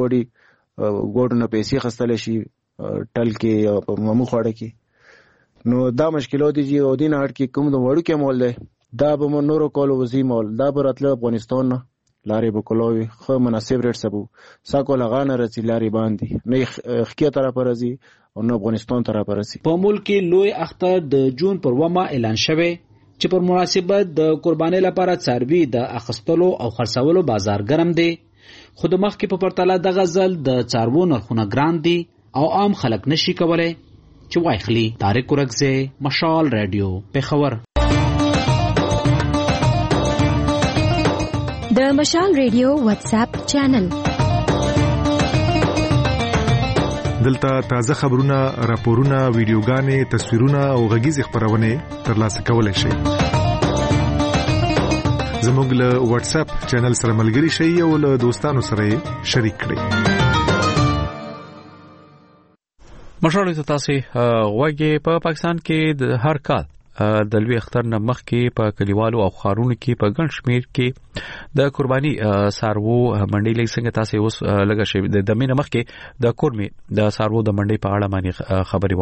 ګوډونو پیسې خستل شي ټل کې او ممو خوړه کې. نو دا مشکلات دي او دین اړ کې کوم د وړو کې مول ده دا به نورو کولو وزي مول دا به راتله افغانستان نه لارې به کولوي خو مناسب ریټ سبو ساکول غانه رسي لارې باندې نه خکې طرف راځي او نه افغانستان طرف راځي. په ملک کې لوی اختر د جون پر ومه اعلان شوه چې پر مناسبت د قربانۍ لپاره څاروي د اخستلو او خرڅولو بازار ګرم دی، خو د مخکې په پرتله د غزل د څاروو نرخونه ګران دي او عام خلک نشي کولای چې وایخلي. طارق ورکزه، مشال رادیو، پېښور. د مشال رادیو واتس اپ چینل دلته تازه خبرونه، راپورونه، ویډیوګانې، تصویرونه او غږیزې خبرونه ترلاسه کولای شئ. زموږ له واتس اپ چینل سره ملګري شئ او له دوستانو سره شریک کړئ. مشال ته تاسو غوږی په پاکستان کې د هر کال د لوی اختر نه مخکې په کلیوالو او خارونو کې په ګڼ شمیر کې د قرباني سارو منډي لګ څنګه تاسو اوس لګا شي د دمینه مخکې د کورمي د سارو د منډي په اړه باندې خبري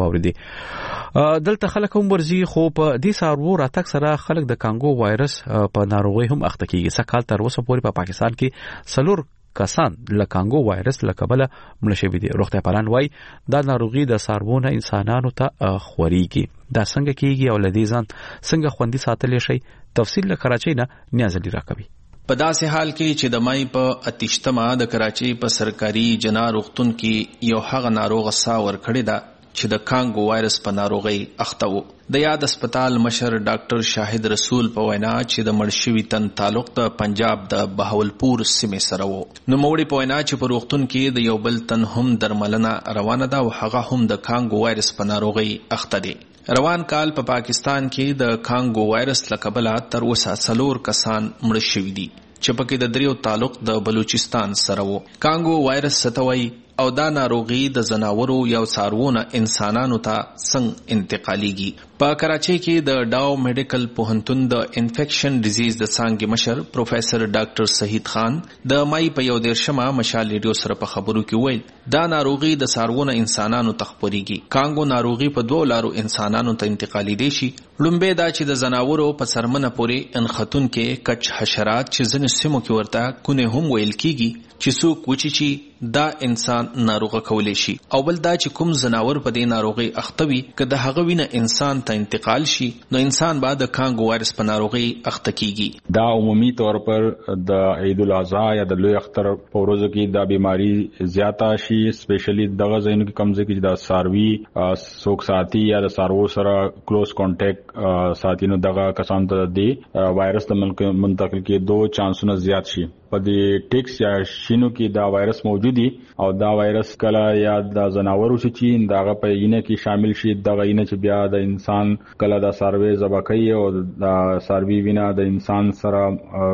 واوریدي دلته خلک هم ورزي خو په دې سارو راتک سره خلک د کانګو وایرس په ناروغي هم اخته کیږي سکهال تر اوسه پورې په پاکستان کې سلور کسان له کانګو وایرس له کبله مړ شوي دي. روغتیا پالان وایي دا ناروغي د ساربونه انسانانو ته خوريږي. دا څنګه کیږي او لدې ځان څنګه خوندي ساتل شي؟ تفصیل له کراچۍ نه نیاز علي راکوي. په داسې حال کې چې د مای په 28 د کراچۍ په سرکاري جنا روغتون کې یو هغه ناروغ ساور کړی دا چې د کانګو وایرس په ناروغي اخته وو. د یاد هسپتال مشر ډاکټر شاهد رسول په وینا چې د مړشوي تن تعلق د پنجاب د بهاولپور سیمې سره وو. نو موړي په وینا چې په روغتون کې د یو بل تن هم درملنه روانه ده او هغه هم د کانګو وایرس په ناروغي اخته دي. روان کال په پاکستان کې د کانګو وایرس له کبله تر اوسه 4 کسان مړ شوي دي چې پکې د 3 تعلق د بلوچستان سره وو. کانګو وایرس ستوي او دا ناروغي د زناورو یا څاروونو انسانانو ته څنګه انتقاليږي. په کراچۍ کې د ډاو میډیکل پوهنتون د انفیکشن ډیزیز د څانګې مشر پروفیسر ډاکټر شهید خان د مای په 11 مشال ریډیو سره په خبرو کې ویل دا ناروغي د څاروونو انسانانو ته خپريږي. کانګو ناروغي په 2 لارو انسانانو ته انتقالي دي شي. لومبه دا چې د زناورو په سرمنه پورې انختون کې کچ حشرات چې ځنې سیمو کې ورته کونه هم ویل کیږي چې څوک وچی چې دا انسان ناروغه کولی شي او بل دا چې کوم زناور په دې ناروغي اختوي که د هغه وینه انسان ته انتقال شي نو انسان بعد د کانګو وایرس په ناروغي اخته کیږي. دا عمومي طور پر د عید الاضحی یا د لوی اختر په ورځو کې دا بیماری زیاته شي سپیشلی دغه ځایونو کې کم ځکه چې د ساروي سوک ساتي یا د سارو سره کلوز کانټیکټ ساتینو دغه کسان ته دی وایرس د منتقل کې 2 چانسونه زیات شي. په دې ټیکس یا شینو کې دا وایرس موجودي او دا وایرس کله یا د زناورو چې دغه په ینه کې شامل شي دغه ینه چې بیا د انسان کله د ساروي ذبحکۍ او د ساروي وینا د انسان سره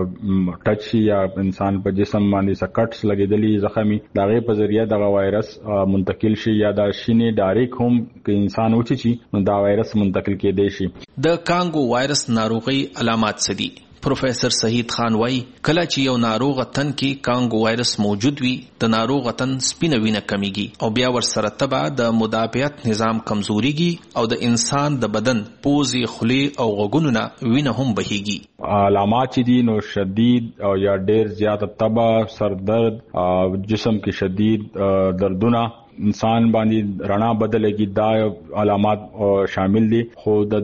ټچ شي یا انسان په جسم باندې سکټس لګیدلی زخمي دغه په ذریعہ دغه وایرس منتقل شي یا د شینې ډایرک هم کې انسان وچی چې نو دا وایرس منتقل کېدی شي. د کانګو وایرس ناروغي علامات څه دي؟ پروفیسر شهید خان وای کله چې یو ناروغ تن کې کانګو وایرس موجود وي د ناروغ تن سپینه وینه کمیږي او بیا ور سره تبع د مدافعت نظام کمزوريږي او د انسان د بدن پوزي خلی او غوګونو نه وینه هم بهيږي. علامات چې دي نو شدید او یا ډیر زیات تبع سر درد جسم کې شدید دردونه انسان باندې رڼا بدلېږي دا علامات شامل دي. خو د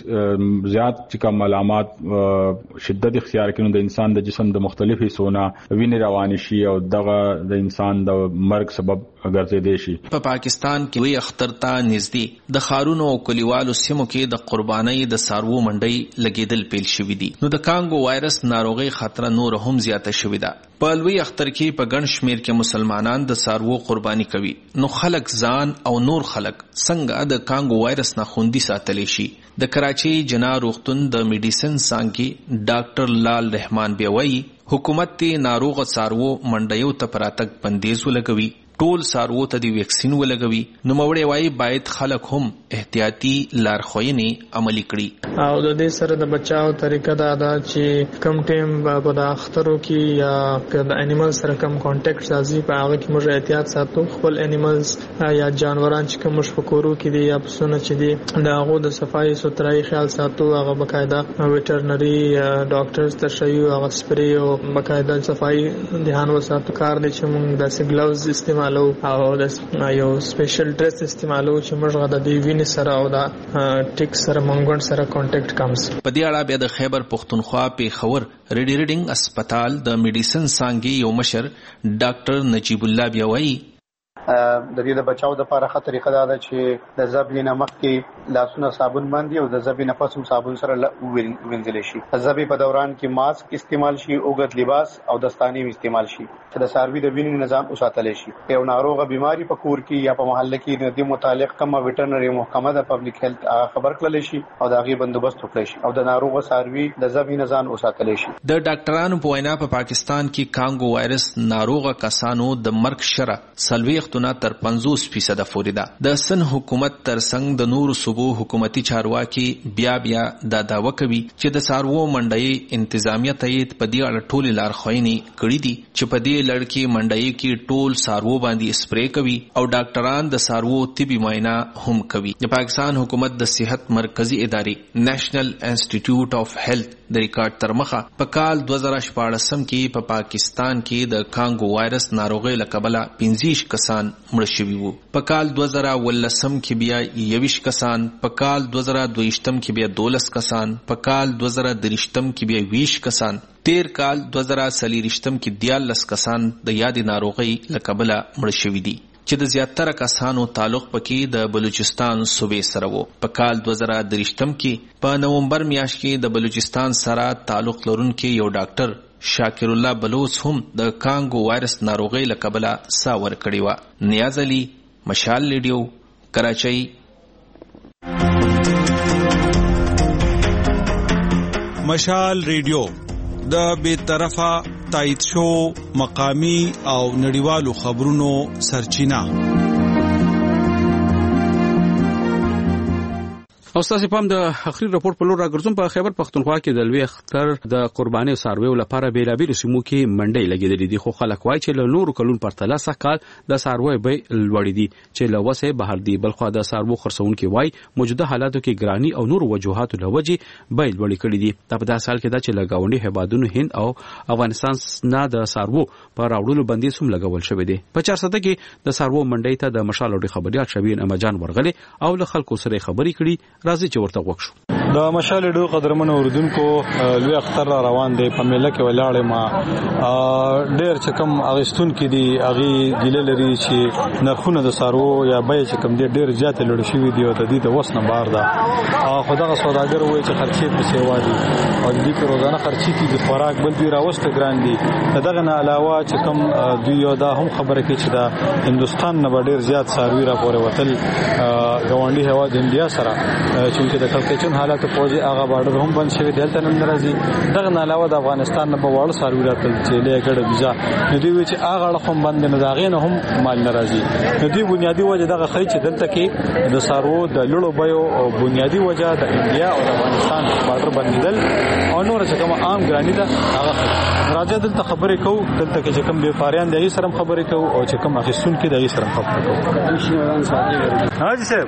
دې زیات چې کوم علامات شدت اختیار کړي د انسان د جسم د مختلفو حصو وینې روان شي او دغه د انسان د مرګ سبب ګرځېدي شي. په پاکستان کې وی اختر ته نږدې د خارونو او کلیوالو سیمو کې د قربانۍ د سارو منډي لګیدل پیل شوې دي. نو د کانګو وایرس ناروغي خطر نور هم زیاته شوې ده. په لوی اختر کې په ګڼ شمیر کې مسلمانان د سارو قرباني کوي. نو خلک ځان او نور خلک څنګه د کانګو وایرس نه خوندي ساتلی شي؟ د کراچۍ جنا روغتون د میډیسن څانګې ډاکټر لال رحمان بیوي حکومت ته ناروغ سارو منډیو ته پراتک بندیز ولګوي ټول سارو ته دی ویکسین ولګوي. نو موړې وای باید خلک هم احتیاطي لارښوونې عملي کړي او د دې سره د بچاو طریقه دا ده چې کم ټیم په د اخترو کې یا د انیمل سره کم کانټیکټ راځي په هغه کې موږ احتیاط ساتو. خپل انیملز یا جانوران چې کوم مشفکورو کې دي یا پسونه چې دي د هغه د صفای سترای خیال ساتو. هغه بقاعده ویټرنری ډاکټرز ته شایو هغه سپری او بقاعده صفای ध्यान وساتو. کار دي چې موږ د سګلوز استعمال او د یو سپیشل ډریس استعمالو چې موږ د دې وینې سره او د ټیک سره منګون سره کانټیکټ کمز. په دې اړه بیا د خیبر پختونخوا پیښور ریډینګ هسپتال د میډیسن څانګې یو مشر ډاکټر نجیب الله بیا وایي د دې د بچاو د لپاره ښه طریقه دا ده چې د ذبح نه مخکې لاسونه صابون باندې او د ذبح نه پس هم صابون سره وینځل شي. د ذبح په دوران کې ماسک استعمال شي اوږد لباس او دستانې استعمال شي چې د ساروي د وینې نظام وساتل شي. یو ناروغه بیماری په کور کې یا په محله کې د متعلق کومه ویټرنری محکمه د پبلک هیلث خبر کړل شي او د هغه بندوبست وکړي شي او د ناروغه ساروي د ذبح نظام وساتل شي. د ډاکټرانو په وینا په پاکستان کې کانګو وایرس ناروغه کسانو د مرګ شره 40 لګښتونه تر 50% پورې ده. د سن حکومت ترڅنګ د نورو صوبو حکومتي چارواکي بیا دا دعوه کوي چې د څاروو منډۍ انتظامیه ته په دې اړه ټولې لارښوونې کړې دي چې په دې لړ کې منډۍ کې ټول څاروو باندې سپری کوي او ډاکټران د څاروو طبي معاینه هم کوي. د پاکستان حکومت د صحت مرکزی ادارې نېشنل انسټیټیوټ اف هیلث د ریکارډ تر مخه په کال 2014 کې په پاکستان کې د کانګو وایرس ناروغۍ له کبله 25 کسان مړه شوي وو. په کال 2019 کې بیا 21 کسان، په کال 2022 کې بیا 12 کسان، په کال 2023 کې بیا 20 کسان، تیر کال 2023 کې 14 کسان د یادې ناروغۍ له کبله مړه شوي دي چې د زیاتره کسانو تعلق پکې د بلوچستان صوبې سره وو. په کال 2023 کې په نومبر میاشت کې د بلوچستان سره تعلق لرونکي یو ډاکټر شاکر الله بلوچ هم د کانګو وایرس ناروغۍ له کبله ساه ورکړې وه. نیاز علي، مشال ریډیو، کراچۍ. مشال ریډیو د بیطرفه تایید شو مقامی او نړیوالو خبرونو سرچینه. او تاسو په د اخري راپور په لور راګرځم. په خیبر پختونخوا کې د لوی اختر د قرباني سارویو لپاره بیلابیل سیمو کې منډي لګیدلې دي، خو خلک وایي چې له نورو کلون پرتله سکهال د ساروی به لوړې دي چې له وسه بهر دي. بلخو د سارو خرڅون کې وایي موجوده حالاتو کې ګرانی او نورو وجوهاتو لوجي به لوړې کړې دي. دا په داسې حال کې دا چې لګاونډي هیوادونو هند او افغانستان نه د سارو په راوړلو بندیز هم لګول شوی دی. په 400 کې د سارو منډي ته د مشال او خبريات شبین امجان ورغلي او له خلکو سره خبري کړي. راځي چې ورته وښو. د مشال ډو قدرمن اوردونکو لوی اختر را روان دی. په میله کې ولاړې ما ډېر چې کم اغستون کې دی اغي ګیله لري چې نرخونه د سارو یا بای چې کم دی ډېر زیات لوړ شوی دی او د دې د وسنه بار ده. خدای سوداګر وایي چې خرچې په سیوا دي او د دې په روزانه خرچې کې د خوراک بل دی راوسته ګران دي. دغه نه علاوه چې کم دوی دا هم خبره کوي چې د هندستان نه ډېر زیات ساروی را پورې وتل ګاونډي هوا د انډیا سره چې د کلکچن حالات پوجي هغه بارډر هم بند شوی دی. دلته نن راځي دغه نه علاوه د افغانستان نه په واړو ساروی راتل چې له ګډه ویزا نو دوی چې هغه هم بند نه داغې نه هم مال ناراضي. نو دوی بنیادی وجه دغه خی چې دلته کې د سارو د لړو بيو او بنیادی وجه د انډیا او د افغانستان بارډر بندیدل او نور چې کوم عام ګرانی ده هغه راځي دلته خبرې کوو. دلته کې چې کوم بیپاریان دی سره خبرې کوو او چې کوم اخیستون کې دی سره خبرې کوو. حاجی صاحب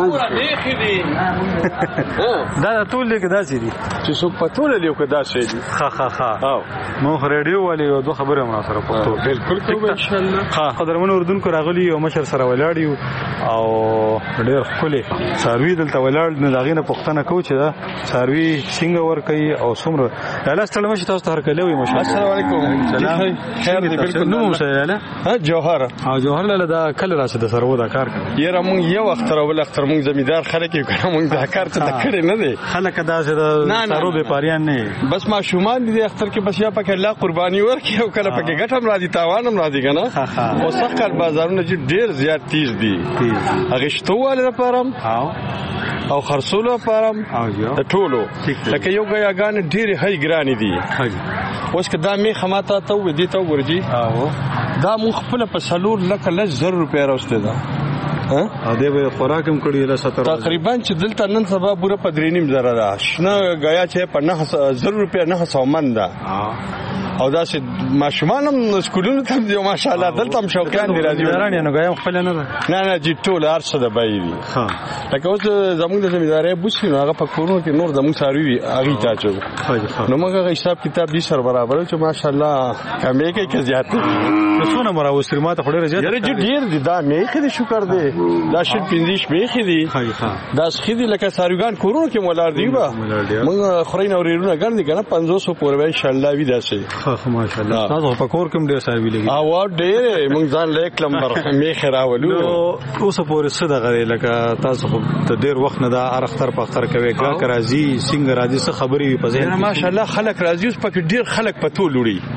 دا ټول لیک داسې دي چې څوک پټول لیک داسې دي. ها او مو ریډیو والی یو دوه خبره مو سره پوښتنه بالکل کوو ان شاء الله. ها قدرمن اردوونکو راغلی او مشر سره ولاړیو او ډېر خولي ساروی دلته ولاړ نه داغینه پوښتنه کوو چې دا ساروی څنګه ور کوي او څومره الله ستړي مشه تاسو ته هر کله وي. ماشاءالله السلام علیکم. سلام خیر دی بالکل. نو مشه ها جوهر جوهر له دا کله راشه د سرو دا کار کوي. یره مونږ یو اختر ول اختر مونږ زمیدار خلک یو کنه مونږ دا کار ته کړی نه دی. خلک دا چې سرو به پاریان نه بس ما شومان دي اختر کې بس یا پکې الله قرباني ورکړي او کله پکې ګټم راځي تاوان هم راځي کنه. او سخت بازارونه چې ډېر زیات تیز دي هغه شتواله لپاره او خرصولو لپاره د ټولو لکه یو غیاګان ډېر هي ګرانی دي. اوس که دا می خماته ته و دي ته ورجی دا مون خپل په سلور لکه لزر روپیا راوسته ده. ا دې به خوراکم کړی له 70 تقریبا چې دلته نن سبا پوره 3.5 زره ده. شنه غیا چې په 9000 روپیا 900 من ده. او دا چې ماشومان هم سکولونو ته دی ماشاءالله دلته هم شوقیان دي راځي. ورانه نو غیم خپل نه ده نه جی ټول ارڅه ده بای دي. ها لکه اوس زموږ د زمینداري بوسي نو هغه په کورونو کې نور زموږ ساروي هغه تاچو نو موږ حساب کتاب دي سره برابر چې ماشاءالله کمې کې زیات دي. څونه مرا وسر ما ته خوري زیات یره ډیر دي. دا مې خې شکر دی دا شل 15 مې خې دي. دا خې دي لکه ساروګان کورونو کې مولار دی با موږ خوري نو ورونه ګرځي کنه 500 پورې ان شاء الله وی داسې. ماشاءالله تاسو په کور کوم ډیر ساروي لګي او ډېر موږ ځان لیک لمبر مې خراولو. اوس پورې صدقه لکه تاسو ته ډیر وخت نه دا ارختر په اختر کوي کا راځي څنګه راځي څه خبري په ځای. ماشاءالله خلک راځي اوس پکې ډیر خلک پتو لوري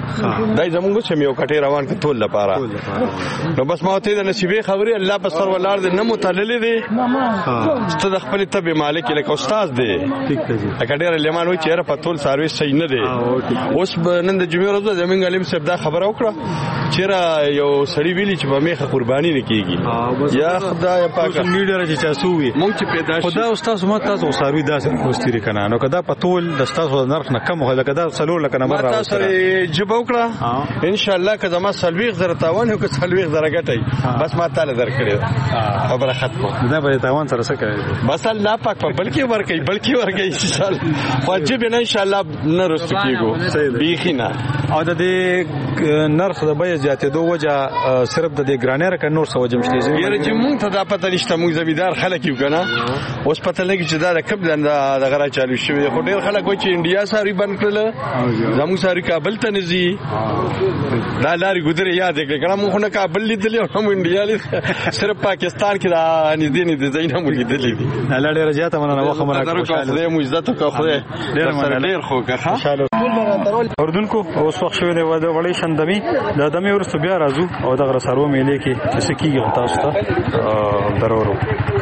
دای زمونږ چې یو کټي روان کې ټول لپاره نو بس ما ته د نصیبې خبرې الله په سر ولار دې نه متعلل دي ست د خپل تبع مالک لکه استاد دی کټي لیمان وي چې په ټول سرویس صحیح نه دی اوس نن د جمعې ورځ زمونږ علم صاحب دا خبره وکړه چې یو سړی ویلي چې په میخه قرباني نه کیږي یا خدای پاک میډیا چې تاسو وي مونږ چې پیدا خدا استاد ما تاسو سروي داسې کوستري کنه نو کدا په ټول د تاسو نرخ نه کم هله کدا څلور لکه نمبر راوځي تاسو جواب وکړه ان شاء الله که زما سلويغ زره تاوان او که سلويغ زره ګټي بس ما تعالی درکړي خبره ختمه دا به تاوان سره څه کوي بس الله پاک په بلکې ورګي ان شاء الله واجب نه ان شاء الله نه رسو کیږي بیخینا او د نرخ د بیه زیاتې دوه وجه صرف د ګرانر ک نور سو وجه مشته یره چې مونږ ته دا پته نشته مونږ زمیدار خلک یو کنه اوس پته لګی چې دا کب د غره چالو شوی خو ډیر خلک وایي چې انډیا ساری بند کړل زموږ ساری کابل ته نزي دا لاري ګذره یاد کړه کنه مونږ نه کابل لیدل او هم انډیا لیدل صرف پاکستان کې دا نږدې نه زینه مونږ لیدل دي الله ډیر زیاته مننه واخه مرکه خوشاله مو عزت او خو ډیر خو که اردن کو اوس وخت شوی دی وړي شندمي د دمه ورسته بیا راځو او دغه سرو میلې کې چې سکیږي تاسو ته ضرورو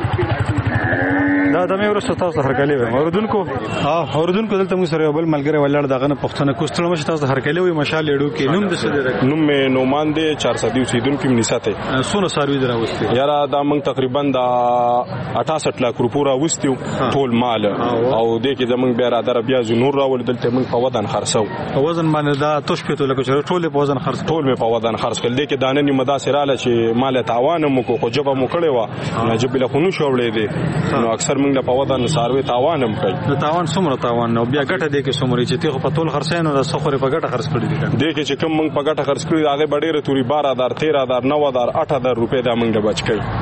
دا دمه ورسته تاسو هرکلی وي اردنکو دلته موږ سره یو بل ملګری ولړ دغه نه پښتنه کوستلو مشه تاسو هرکلی وي مشال لیډو کې نوم د څه نوم مې نومان دی 400 اوسیدونکو منیساته سونه سروي دراوستي یاره دا موږ تقریبا د 68 لک روپو راوستیو ټول مال او د کې زمونږ بیا را در بیا نور راول دلته موږ په ودان خرڅو په وزن باندې دا توش پېته لکه چې ټول په وزن خرڅ ټول مې په وزن خرڅ کړل د کې دانه نیمه داسې رااله چې مال تاوان مو کو جبه مو کړي و نه جبه له خونو شوړې دي نو اکثر موږ په وزن ساروي تاوان هم کوي نو تاوان څومره تاوان نو بیا ګټه دی کې څومره چې ته په ټول خرڅینو د سخوري په ګټه خرڅ کړی دي د کې چې کوم موږ په ګټه خرڅ کړی هغه ډېره توري 12000 13000 9000 8000 روپے دا موږ بچ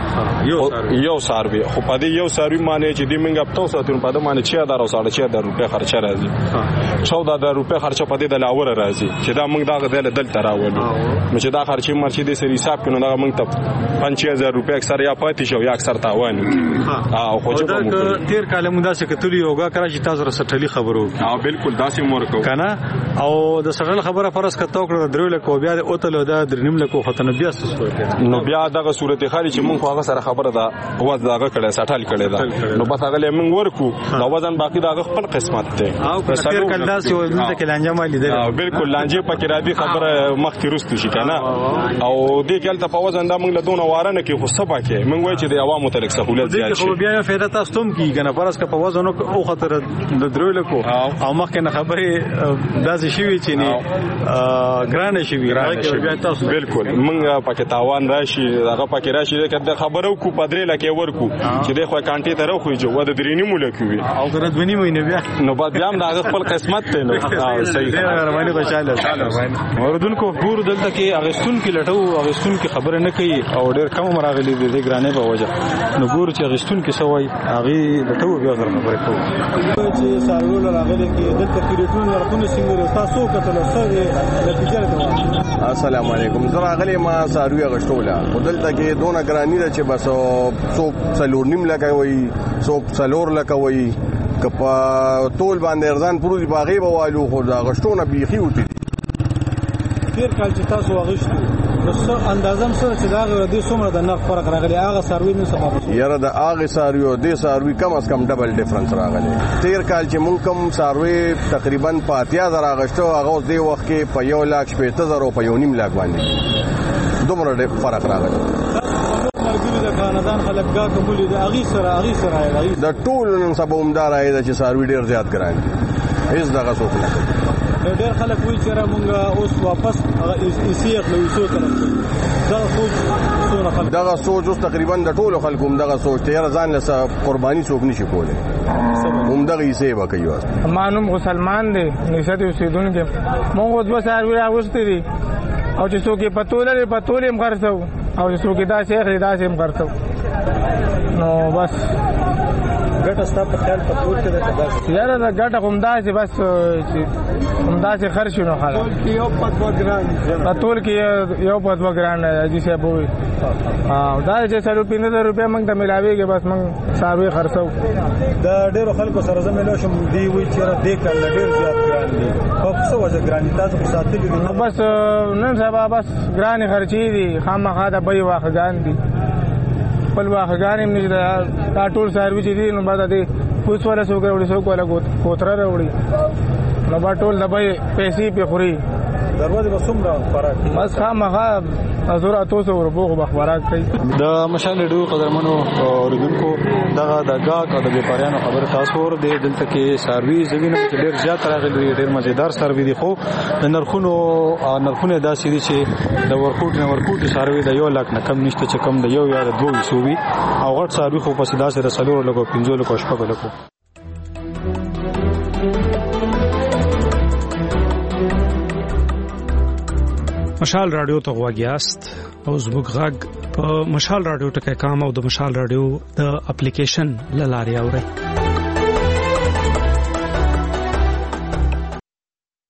کړی یو ساروي خو په دې یو ساروي معنی چې دی موږ په تاسو ته په دې معنی 6000 او 6500 روپے خرچه راځي 14000 روپے خرچه په دې د لاور راځي چې دا موږ دا غدل دل تراولو نو چې دا خرچه مرچې د سری حساب کړو دا موږ ته 5000 روپے اکثر یا پاتې شو یا اکثر تاوان او خو چې موږ تیر کال موږ داسې کتلی یوګه کرا چې تاسو رسټلی خبرو بالکل داسې مور کو کنه او د سټل خبره فرض کته کړو درو له کو بیا د اوتل د درنیم له کو ختنه بیا څه نو بیا دغه صورت خالي چې موږ هغه سره خبره ده وځ داغه کړه سټل کړه ده نو بس هغه له موږ ورکو دا وزن باقی دغه خپل قسمت ته او تیر کال داسې و دلته کې لانجه مالي ده بالکل لانجه پکې را دي خبره مخ کې رستو شي کنه او دې کال ته په وزن دا موږ له دونه وارنه کې خو سبا کې موږ وایي چې د عوامو تلک سہولت زیات شي خو بیا فائدہ تاسو تم کیږي کنه فرض کا په وزن او خطر د درول کو او مخکې نه خبره داسې شي چې نه ګرانه شي بیا تاسو بالکل موږ پکې تاوان راشي هغه پکې راشي کله خبرو کو پدرې لکه ورکو چې د خو کانټي ته راخوي جو د درینی مولکوي او ګرځ ونی مې بیا نو بعد بیا د خپل قسمت ته نو صحیح رواني خوشاله اوردونکو ګور دلته کې اغستون کې لټو اغستون کې خبره نه کوي او ډېر کم مراغلي دي ګرانه په وجه نو ګور چې اغستون کې سوای هغه لټو بیا سره خبره کوي چې سارول راغلي کې دلته کې ریټون ورکونه څنګه تاسو کتل سره نتیجه السلام علیکم زه راغلی ما ساروی غشتوله دلته کې دونه ګرانی ده چې بس څوک څلور نیم لکه وي څوک څلور لکه وي کپا ټول باندې ارزان پروزي باغې بوالو خو دا غشتونه بيخي وتی تیر کال چې تاسو واغښتو نو اندازم سره چې دا غوډي څومره د نرخ فرق راغلی هغه سروي نو څه یاره د هغه سروي او د سروي کم از کم ډبل ډیفرنس راغلی تیر کال چې مونږ کم سروي تقریبا 50000 راغښتو هغه اوس دی وخت کې په 1,80,000 او په 1.5 لک باندې دومره فرق راغلی د خاندان خلک دا کومول دي اغي سره د ټول نن سبا عمدار راځي چې سروي ډیر زیات ګران هیڅ دغه څوک نه ډېر خلک وایي چې موږ اوس واپس ایسي خپل وسو طرف دغه سوچ اوس تقریبا د ټولو خلکو دغه سوچ ته ځان له قرباني څوک نشي کولی هم دغه ایسي وکړي مانوم مسلمان دي نشته اوسیدونکو موږ اوس بس سروي راوستي دي او چې څوک پتولې هم خرڅو او چې څوک دا شیخ دا سیم خرڅو نو بس ګټه ستاسو په خیال په ټول کې ده کدا یاره دا ګټه کوم داسې بس همداسې خرچ نو خاله یو په 2 ګرام په ټول کې یو په 2 ګرام دي چې بوي دا چې 1500 روپیا موږ ته ملاويږي بس موږ ساروي خرڅو دا ډیرو خلکو سره زمينو شم دی وی چې را دې کړل ډیر زیات ګران دي خو څه وجه ګران تاسو په ساتلې دي بس نن سبا بس ګران خرچي دي خامخا دا به واخګان دي خپل واخګان هم نه دا ټول سروي دي نو بعد دې اوس ولا سو کوي سو کوله کوتره وروړي نو با ټول دبي پیسې په خوري دروازه وسوم را فرق بس خامخا ازور اتوسو وربوغ بخبرات کوي د مشال ډیو قدرمنو اوریدونکو دغه د گاګ او د بیپاریانو خبر تاسو ور دي دلته کې سروي زوینه چې ډیر زیات راغلي ډیر مزیدار سروي دي خو د نرخونو داسې دي چې د ورکوټ سروي د 1 لک نه کم نشته چې کم د 1 یا 2 سوبي او غټ سروي خو په سیدا سره سلور لګو 15 لکو شپږ لکو مشال رادیو ته غواګیاست او زموږ غږ په مشال رادیو ټکي کام او د مشال رادیو د اپلیکیشن لاري اوري